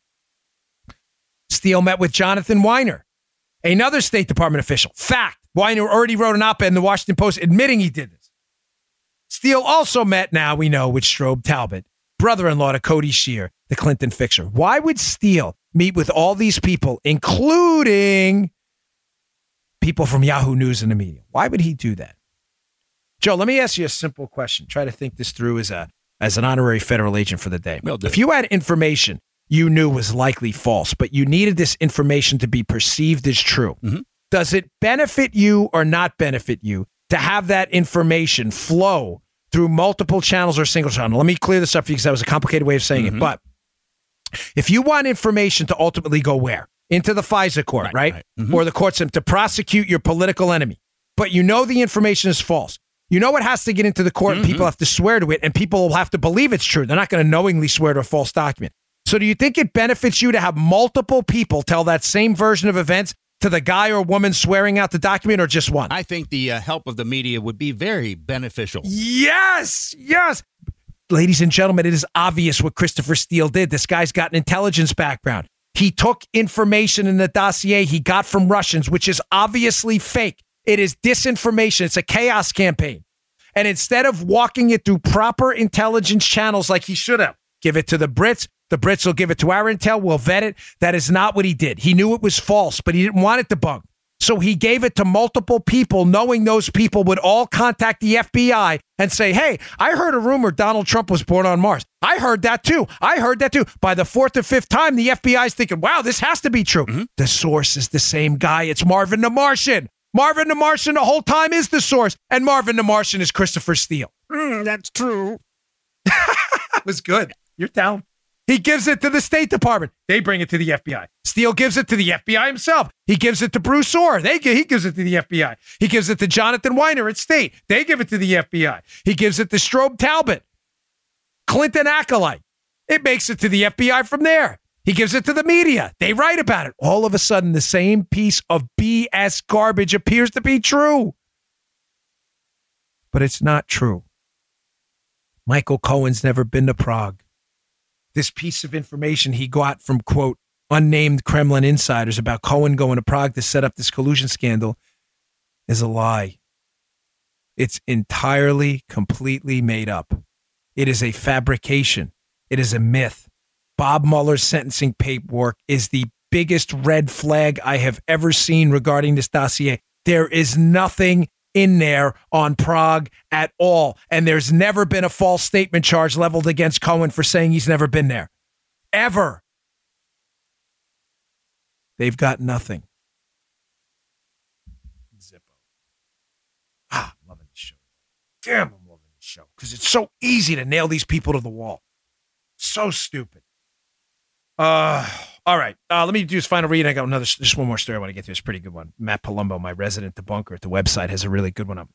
Steele met with Jonathan Weiner, another State Department official. Fact. Weiner already wrote an op-ed in the Washington Post admitting he did this. Steele also met, now we know, with Strobe Talbot, brother-in-law to Cody Shear, the Clinton fixer. Why would Steele meet with all these people, including people from Yahoo News and the media? Why would he do that? Joe, let me ask you a simple question. Try to think this through as a as an honorary federal agent for the day. Will do. If you had information you knew was likely false, but you needed this information to be perceived as true, mm-hmm. does it benefit you or not benefit you to have that information flow through multiple channels or single channel? Let me clear this up for you because that was a complicated way of saying mm-hmm. it. But if you want information to ultimately go where? Into the FISA court, right? right? right. Mm-hmm. Or the court system to prosecute your political enemy. But you know the information is false. You know it has to get into the court, mm-hmm. and people have to swear to it, and people will have to believe it's true. They're not going to knowingly swear to a false document. So do you think it benefits you to have multiple people tell that same version of events to the guy or woman swearing out the document, or just one? I think the uh, help of the media would be very beneficial. Yes, yes. Ladies and gentlemen, it is obvious what Christopher Steele did. This guy's got an intelligence background. He took information in the dossier he got from Russians, which is obviously fake. It is disinformation. It's a chaos campaign. And instead of walking it through proper intelligence channels like he should have, give it to the Brits, the The Brits will give it to our intel. We'll vet it. That is not what he did. He knew it was false, but he didn't want it debunked. So he gave it to multiple people, knowing those people would all contact the F B I and say, hey, I heard a rumor Donald Trump was born on Mars. I heard that too. I heard that too. By the fourth or fifth time, the F B I is thinking, wow, this has to be true. Mm-hmm. The source is the same guy. It's Marvin the Martian. Marvin the Martian the whole time is the source. And Marvin the Martian is Christopher Steele. Mm, that's true. That was good. You're down. He gives it to the State Department. They bring it to the F B I. Steele gives it to the F B I himself. He gives it to Bruce Orr. They He gives it to the F B I. He gives it to Jonathan Weiner at State. They give it to the F B I. He gives it to Strobe Talbot, Clinton acolyte. It makes it to the F B I from there. He gives it to the media. They write about it. All of a sudden, the same piece of B S garbage appears to be true. But it's not true. Michael Cohen's never been to Prague. This piece of information he got from, quote, unnamed Kremlin insiders about Cohen going to Prague to set up this collusion scandal is a lie. It's entirely, completely made up. It is a fabrication. It is a myth. Bob Mueller's sentencing paperwork is the biggest red flag I have ever seen regarding this dossier. There is nothing in there on Prague at all. And there's never been a false statement charge leveled against Cohen for saying he's never been there. Ever. They've got nothing. Zippo. Ah, I'm loving this show. Damn, I'm loving this show. Because it's so easy to nail these people to the wall. So stupid. Uh, all right. Uh, let me do this final read. I got another, just one more story I want to get to. It's a pretty good one. Matt Palumbo, my resident debunker at the website, has a really good one up.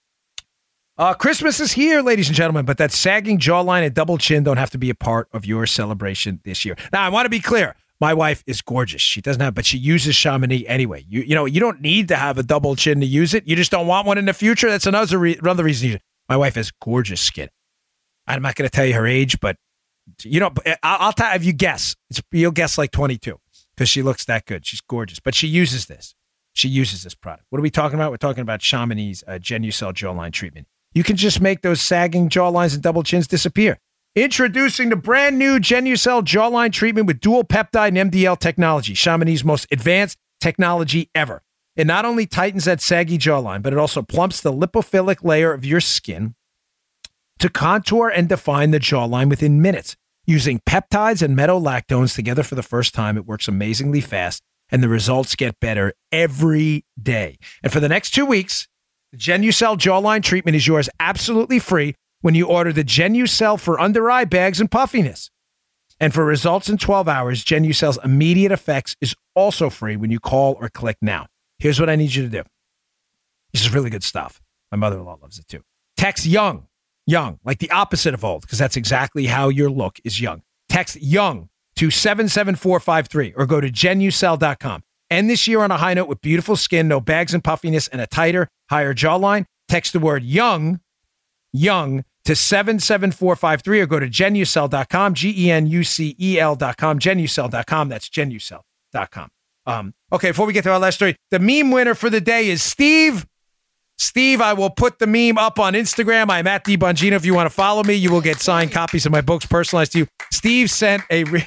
Uh, Christmas is here, ladies and gentlemen, but that sagging jawline and double chin don't have to be a part of your celebration this year. Now, I want to be clear. My wife is gorgeous. She doesn't have, but she uses Chamonix anyway. You you know, you don't need to have a double chin to use it. You just don't want one in the future. That's another, re- another reason to use it. My wife has gorgeous skin. I'm not going to tell you her age, but you know, I'll, I'll tell you, if you guess, it's, you'll guess like twenty-two because she looks that good. She's gorgeous, but she uses this. She uses this product. What are we talking about? We're talking about Chamonix's uh, Genucel jawline treatment. You can just make those sagging jawlines and double chins disappear. Introducing the brand new Genucel jawline treatment with dual peptide and M D L technology, Chamonix's most advanced technology ever. It not only tightens that saggy jawline, but it also plumps the lipophilic layer of your skin to contour and define the jawline within minutes. Using peptides and metolactones together for the first time, it works amazingly fast, and the results get better every day. And for the next two weeks, the Genucel jawline treatment is yours absolutely free when you order the Genucel for under eye bags and puffiness. And for results in twelve hours, Genucel's immediate effects is also free when you call or click now. Here's what I need you to do. This is really good stuff. My mother-in-law loves it too. Text YOUNG. Young, like the opposite of old, because that's exactly how your look is young. Text YOUNG to seven seven four five three or go to Genucel dot com. End this year on a high note with beautiful skin, no bags and puffiness, and a tighter, higher jawline. Text the word YOUNG, YOUNG, to seven seven four five three or go to Genucel dot com, G E N U C E L dot com, Genucel dot com. That's Genucel dot com. Um, okay, before we get to our last story, the meme winner for the day is Steve. Steve, I will put the meme up on Instagram. I'm at DBongino. If you want to follow me, you will get signed copies of my books personalized to you. Steve sent a re-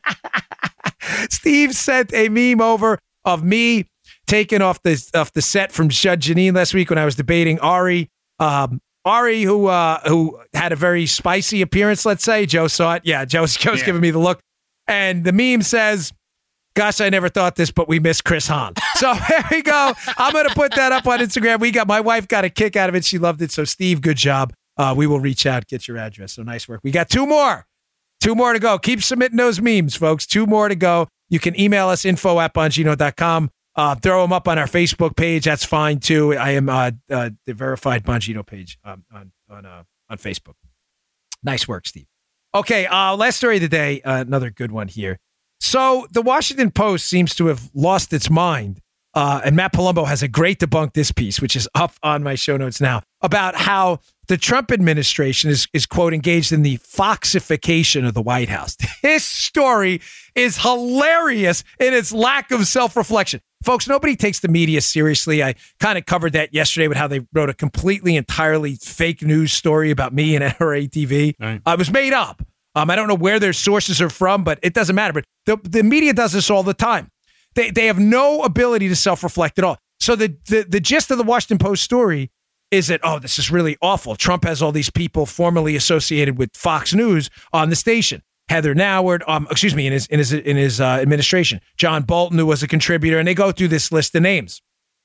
Steve sent a meme over of me taken off the off the set from Judge Jeanine last week when I was debating Ari. Um, Ari, who uh, who had a very spicy appearance, let's say. Joe saw it. Yeah, Joe's, Joe's yeah. giving me the look. And the meme says, gosh, I never thought this, but we miss Chris Hahn. So there we go. I'm going to put that up on Instagram. We got, my wife got a kick out of it. She loved it. So Steve, good job. Uh, we will reach out, get your address. So nice work. We got two more. Two more to go. Keep submitting those memes, folks. Two more to go. You can email us, info at bongino dot com. Uh, throw them up on our Facebook page. That's fine, too. I am uh, uh, the verified Bongino page um, on on uh, on Facebook. Nice work, Steve. Okay, uh, last story of the day. Uh, another good one here. So the Washington Post seems to have lost its mind, uh, and Matt Palumbo has a great debunk this piece, which is up on my show notes now, about how the Trump administration is, is quote, engaged in the foxification of the White House. This story is hilarious in its lack of self-reflection. Folks, nobody takes the media seriously. I kind of covered that yesterday with how they wrote a completely, entirely fake news story about me and N R A T V. Right. Uh, it was made up. Um, I don't know where their sources are from, but it doesn't matter. But the, the media does this all the time. They they have no ability to self-reflect at all. So the, the the gist of the Washington Post story is that, oh, this is really awful. Trump has all these people formerly associated with Fox News on the station. Heather Nauert, um, excuse me, in his in his in his uh, administration. John Bolton, who was a contributor, and they go through this list of names.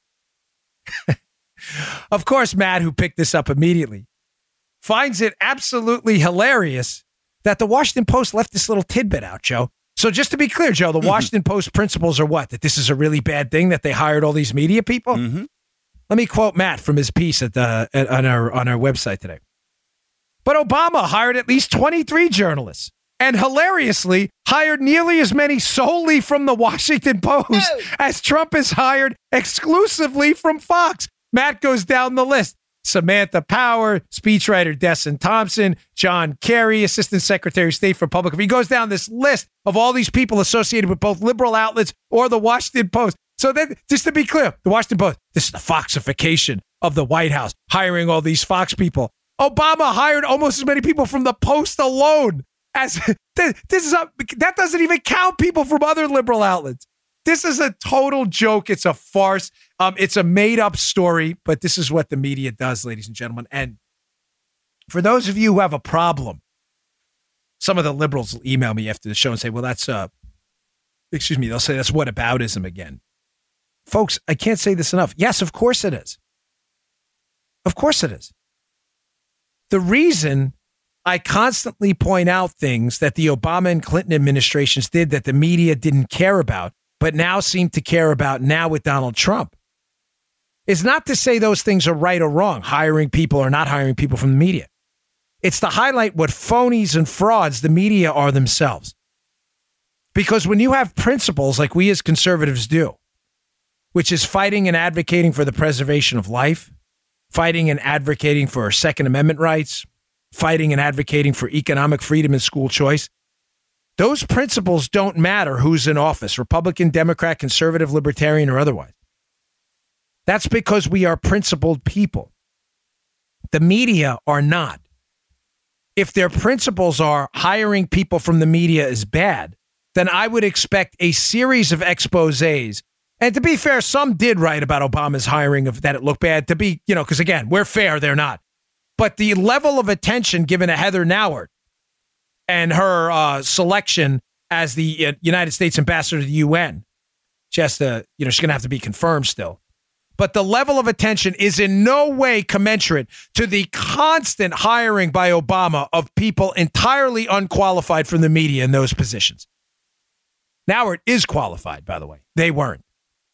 Of course, Matt, who picked this up immediately, finds it absolutely hilarious that the Washington Post left this little tidbit out, Joe. So just to be clear, Joe, the mm-hmm. Washington Post principles are what? That this is a really bad thing that they hired all these media people? Mm-hmm. Let me quote Matt from his piece at the at, on our on our website today. But Obama hired at least twenty-three journalists and hilariously hired nearly as many solely from the Washington Post no. as Trump has hired exclusively from Fox. Matt goes down the list. Samantha Power, speechwriter Desson Thompson, John Kerry, Assistant Secretary of State for Public Affairs. He goes down this list of all these people associated with both liberal outlets or the Washington Post. So then, just to be clear, the Washington Post, this is the Foxification of the White House, hiring all these Fox people. Obama hired almost as many people from the Post alone as this is a, that doesn't even count people from other liberal outlets. This is a total joke. It's a farce. Um, it's a made-up story, but this is what the media does, ladies and gentlemen. And for those of you who have a problem, some of the liberals will email me after the show and say, well, that's, uh, excuse me, they'll say that's whataboutism again. Folks, I can't say this enough. Yes, of course it is. Of course it is. The reason I constantly point out things that the Obama and Clinton administrations did that the media didn't care about, but now seem to care about now with Donald Trump, is not to say those things are right or wrong, hiring people or not hiring people from the media. It's to highlight what phonies and frauds the media are themselves. Because when you have principles like we as conservatives do, which is fighting and advocating for the preservation of life, fighting and advocating for our Second Amendment rights, fighting and advocating for economic freedom and school choice, those principles don't matter who's in office, Republican, Democrat, conservative, libertarian, or otherwise. That's because we are principled people. The media are not. If their principles are hiring people from the media is bad, then I would expect a series of exposés. And to be fair, some did write about Obama's hiring of that it looked bad. To be, you know, because again, we're fair, they're not. But the level of attention given to Heather Nauert and her uh, selection as the uh, United States ambassador to the U N, she has to, you know, she's going to have to be confirmed still. But the level of attention is in no way commensurate to the constant hiring by Obama of people entirely unqualified from the media in those positions. Nauert is qualified, by the way. They weren't.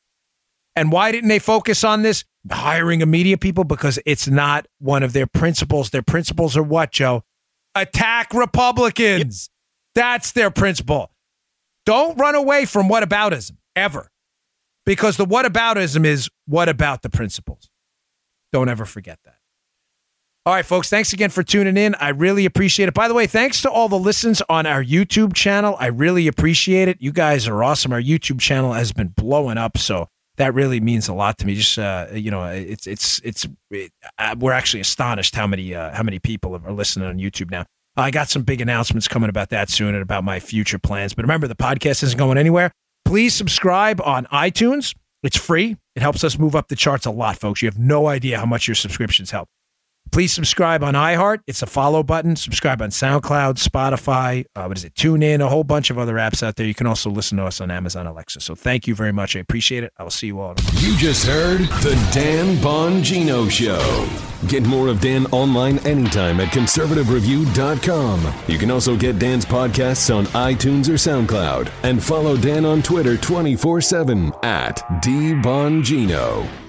And why didn't they focus on this? Hiring of media people? Because it's not one of their principles. Their principles are what, Joe? Attack Republicans. Yep. That's their principle. Don't run away from whataboutism, ever. Because the whataboutism is what about the principles. Don't ever forget that. All right, folks, thanks again for tuning in. I really appreciate it. By the way, thanks to all the listens on our YouTube channel. I really appreciate it. You guys are awesome. Our YouTube channel has been blowing up, so that really means a lot to me. Just uh, you know, it's it's it's it, uh, we're actually astonished how many uh, how many people are listening on YouTube now. I got some big announcements coming about that soon and about my future plans. But remember, the podcast isn't going anywhere. Please subscribe on iTunes. It's free. It helps us move up the charts a lot, folks. You have no idea how much your subscriptions help. Please subscribe on iHeart. It's a follow button. Subscribe on SoundCloud, Spotify, uh, what is it, TuneIn, a whole bunch of other apps out there. You can also listen to us on Amazon Alexa. So thank you very much. I appreciate it. I will see you all tomorrow. You just heard The Dan Bongino Show. Get more of Dan online anytime at conservative review dot com. You can also get Dan's podcasts on iTunes or SoundCloud. And follow Dan on Twitter twenty-four seven at D Bongino.